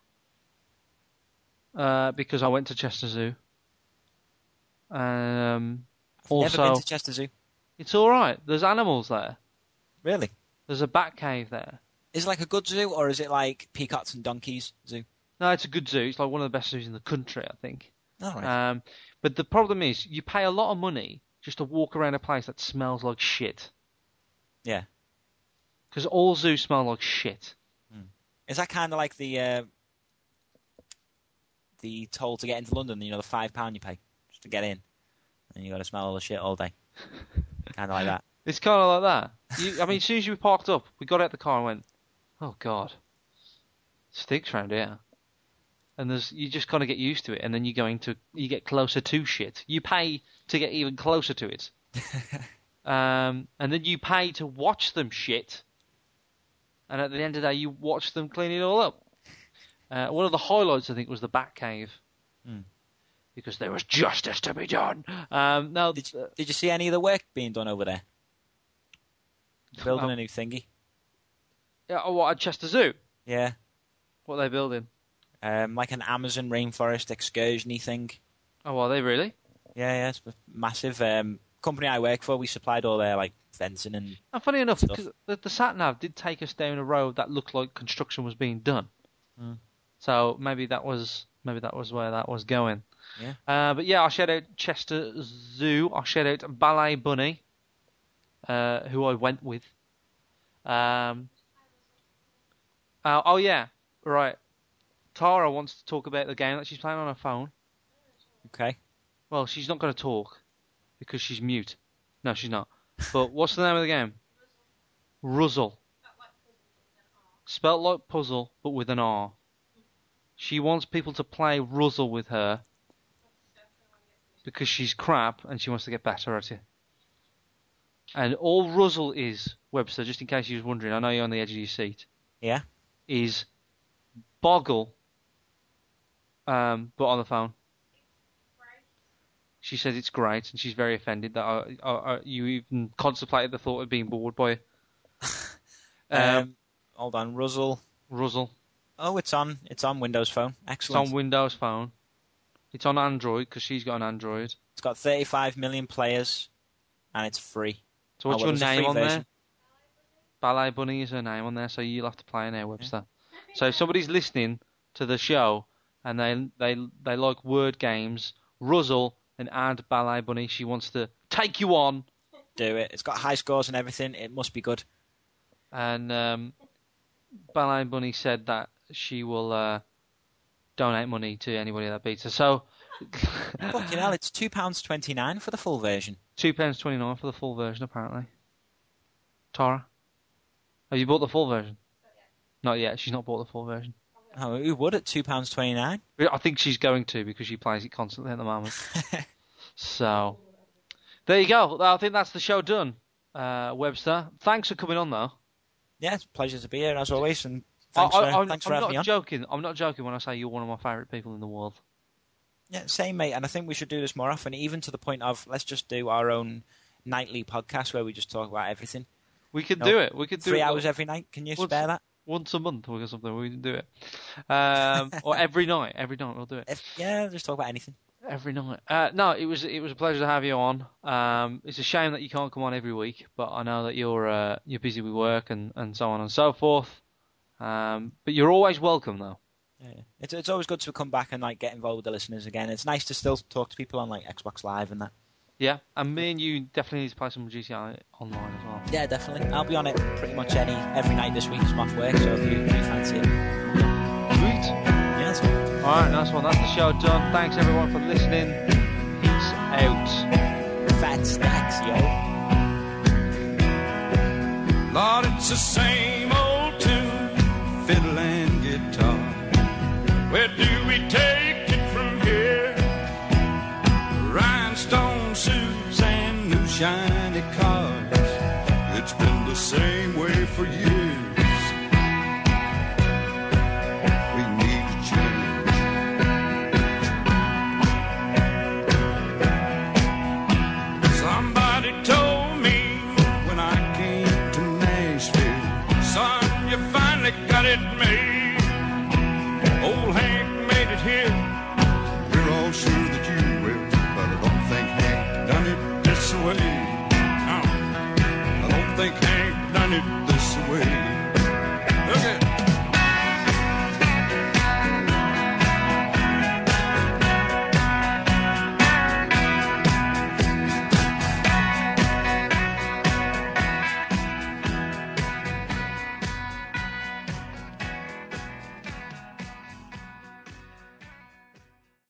uh, because I went to Chester Zoo. Um, I've also, never been to Chester Zoo. it's all right. There's animals there. Really? There's a bat cave there. Is it like a good zoo, or is it like peacocks and donkeys zoo? No, it's a good zoo. It's like one of the best zoos in the country, I think. All right. Um, but the problem is, you pay a lot of money just to walk around a place that smells like shit. Yeah. Because all zoos smell like shit. Is that kind of like the uh, the toll to get into London? You know, the five pound you pay just to get in, and you got to smell all the shit all day. Kind of like that. It's kind of like that. You, I mean, as soon as you parked up, we got out the car and went, "Oh God, stinks round here." And there's you just kind of get used to it, and then you go into you get closer to shit. You pay to get even closer to it, um, and then you pay to watch them shit. And at the end of the day, you watch them clean it all up. Uh, one of the highlights, I think, was the Batcave. Mm. Because there was justice to be done. Um, now, Did you, did you see any of the work being done over there? Building Oh. a new thingy. Yeah, oh, what, at Chester Zoo? Yeah. What are they building? Um, like an Amazon rainforest excursion-y thing. Oh, are they really? Yeah, yeah, it's massive. Um, company I work for, we supplied all their like fencing and And funny enough, Stuff. because the, the sat-nav did take us down a road that looked like construction was being done. Mm. So maybe that was maybe that was where that was going. Yeah. Uh, but yeah, I shout out Chester Zoo. I shout out Ballet Bunny, uh, who I went with. Um. Uh, oh yeah, right. Tara wants to talk about the game that she's playing on her phone. okay. Well, she's not going to talk because she's mute. No, she's not. But what's the name of the game? Ruzzle. Spelt like puzzle, but with an R. She wants people to play Ruzzle with her because she's crap and she wants to get better at it. And all Ruzzle is, Webster, just in case you was wondering, I know you're on the edge of your seat, Yeah. is Boggle, um, but on the phone. She says it's great, and she's very offended that I, I, I, you even contemplated the thought of being bored by it. Um, Um, hold on, Ruzzle. Ruzzle. Oh, it's on. It's on Windows Phone. It's Excellent. on Windows Phone. It's on Android, because she's got an Android. It's got thirty-five million players, and it's free. So what's Oh, well, your there's a name free on version. Ballet Bunny is her name on there, so you'll have to play her now, Webster. Yeah. So if somebody's listening to the show and they they they like word games, Ruzzle and add Ballet Bunny. She wants to take you on. Do it. It's got high scores and everything. It must be good. And um, Ballet Bunny said that she will uh, donate money to anybody that beats her. So, fucking hell, it's two pounds twenty-nine for the full version. two pounds twenty-nine for the full version, apparently. Tara, have you bought the full version? Not yet. Not yet. She's not bought the full version. Oh, who would at two pounds twenty-nine? I think she's going to because she plays it constantly at the moment. So, there you go. I think that's the show done. Uh, Webster, thanks for coming on, though. Yeah, it's a pleasure to be here, as always, and thanks I, for, I'm, thanks I'm for having not me on. Joking. I'm not joking when I say you're one of my favourite people in the world. Yeah, same, mate, and I think we should do this more often, even to the point of, let's just do our own nightly podcast where we just talk about everything. We could no, do it. We could do Three it. hours every night. Can you once, spare that? Once a month or something. We can do it. Um, or every night. Every night we'll do it. If, yeah, just talk about anything. Every night. Uh, no, it was it was a pleasure to have you on. Um, it's a shame that you can't come on every week, but I know that you're uh, you're busy with work and, and so on and so forth. Um, but you're always welcome, though. Yeah, it's it's always good to come back and like get involved with the listeners again. It's nice to still talk to people on like Xbox Live and that. Yeah, and me and you definitely need to play some G T A online as well. Yeah, definitely. I'll be on it pretty much any every night this week. I'm off work, so if you, if you fancy it. Sweet. Yeah, that's good. All right, nice one. That's the show done. Thanks everyone for listening. Peace out. Fat stacks, yo. Lord, it's the same old tune, fiddle and guitar. Where do we take it from here? Rhinestone suits and new shiny cars. It's been the same way for years. We need to change. Somebody told me when I came to Nashville, son, you finally got it made. Old Hank made it here. We're all sure that you will, but I don't think Hank done it this way. No, I don't think Hank done it this way.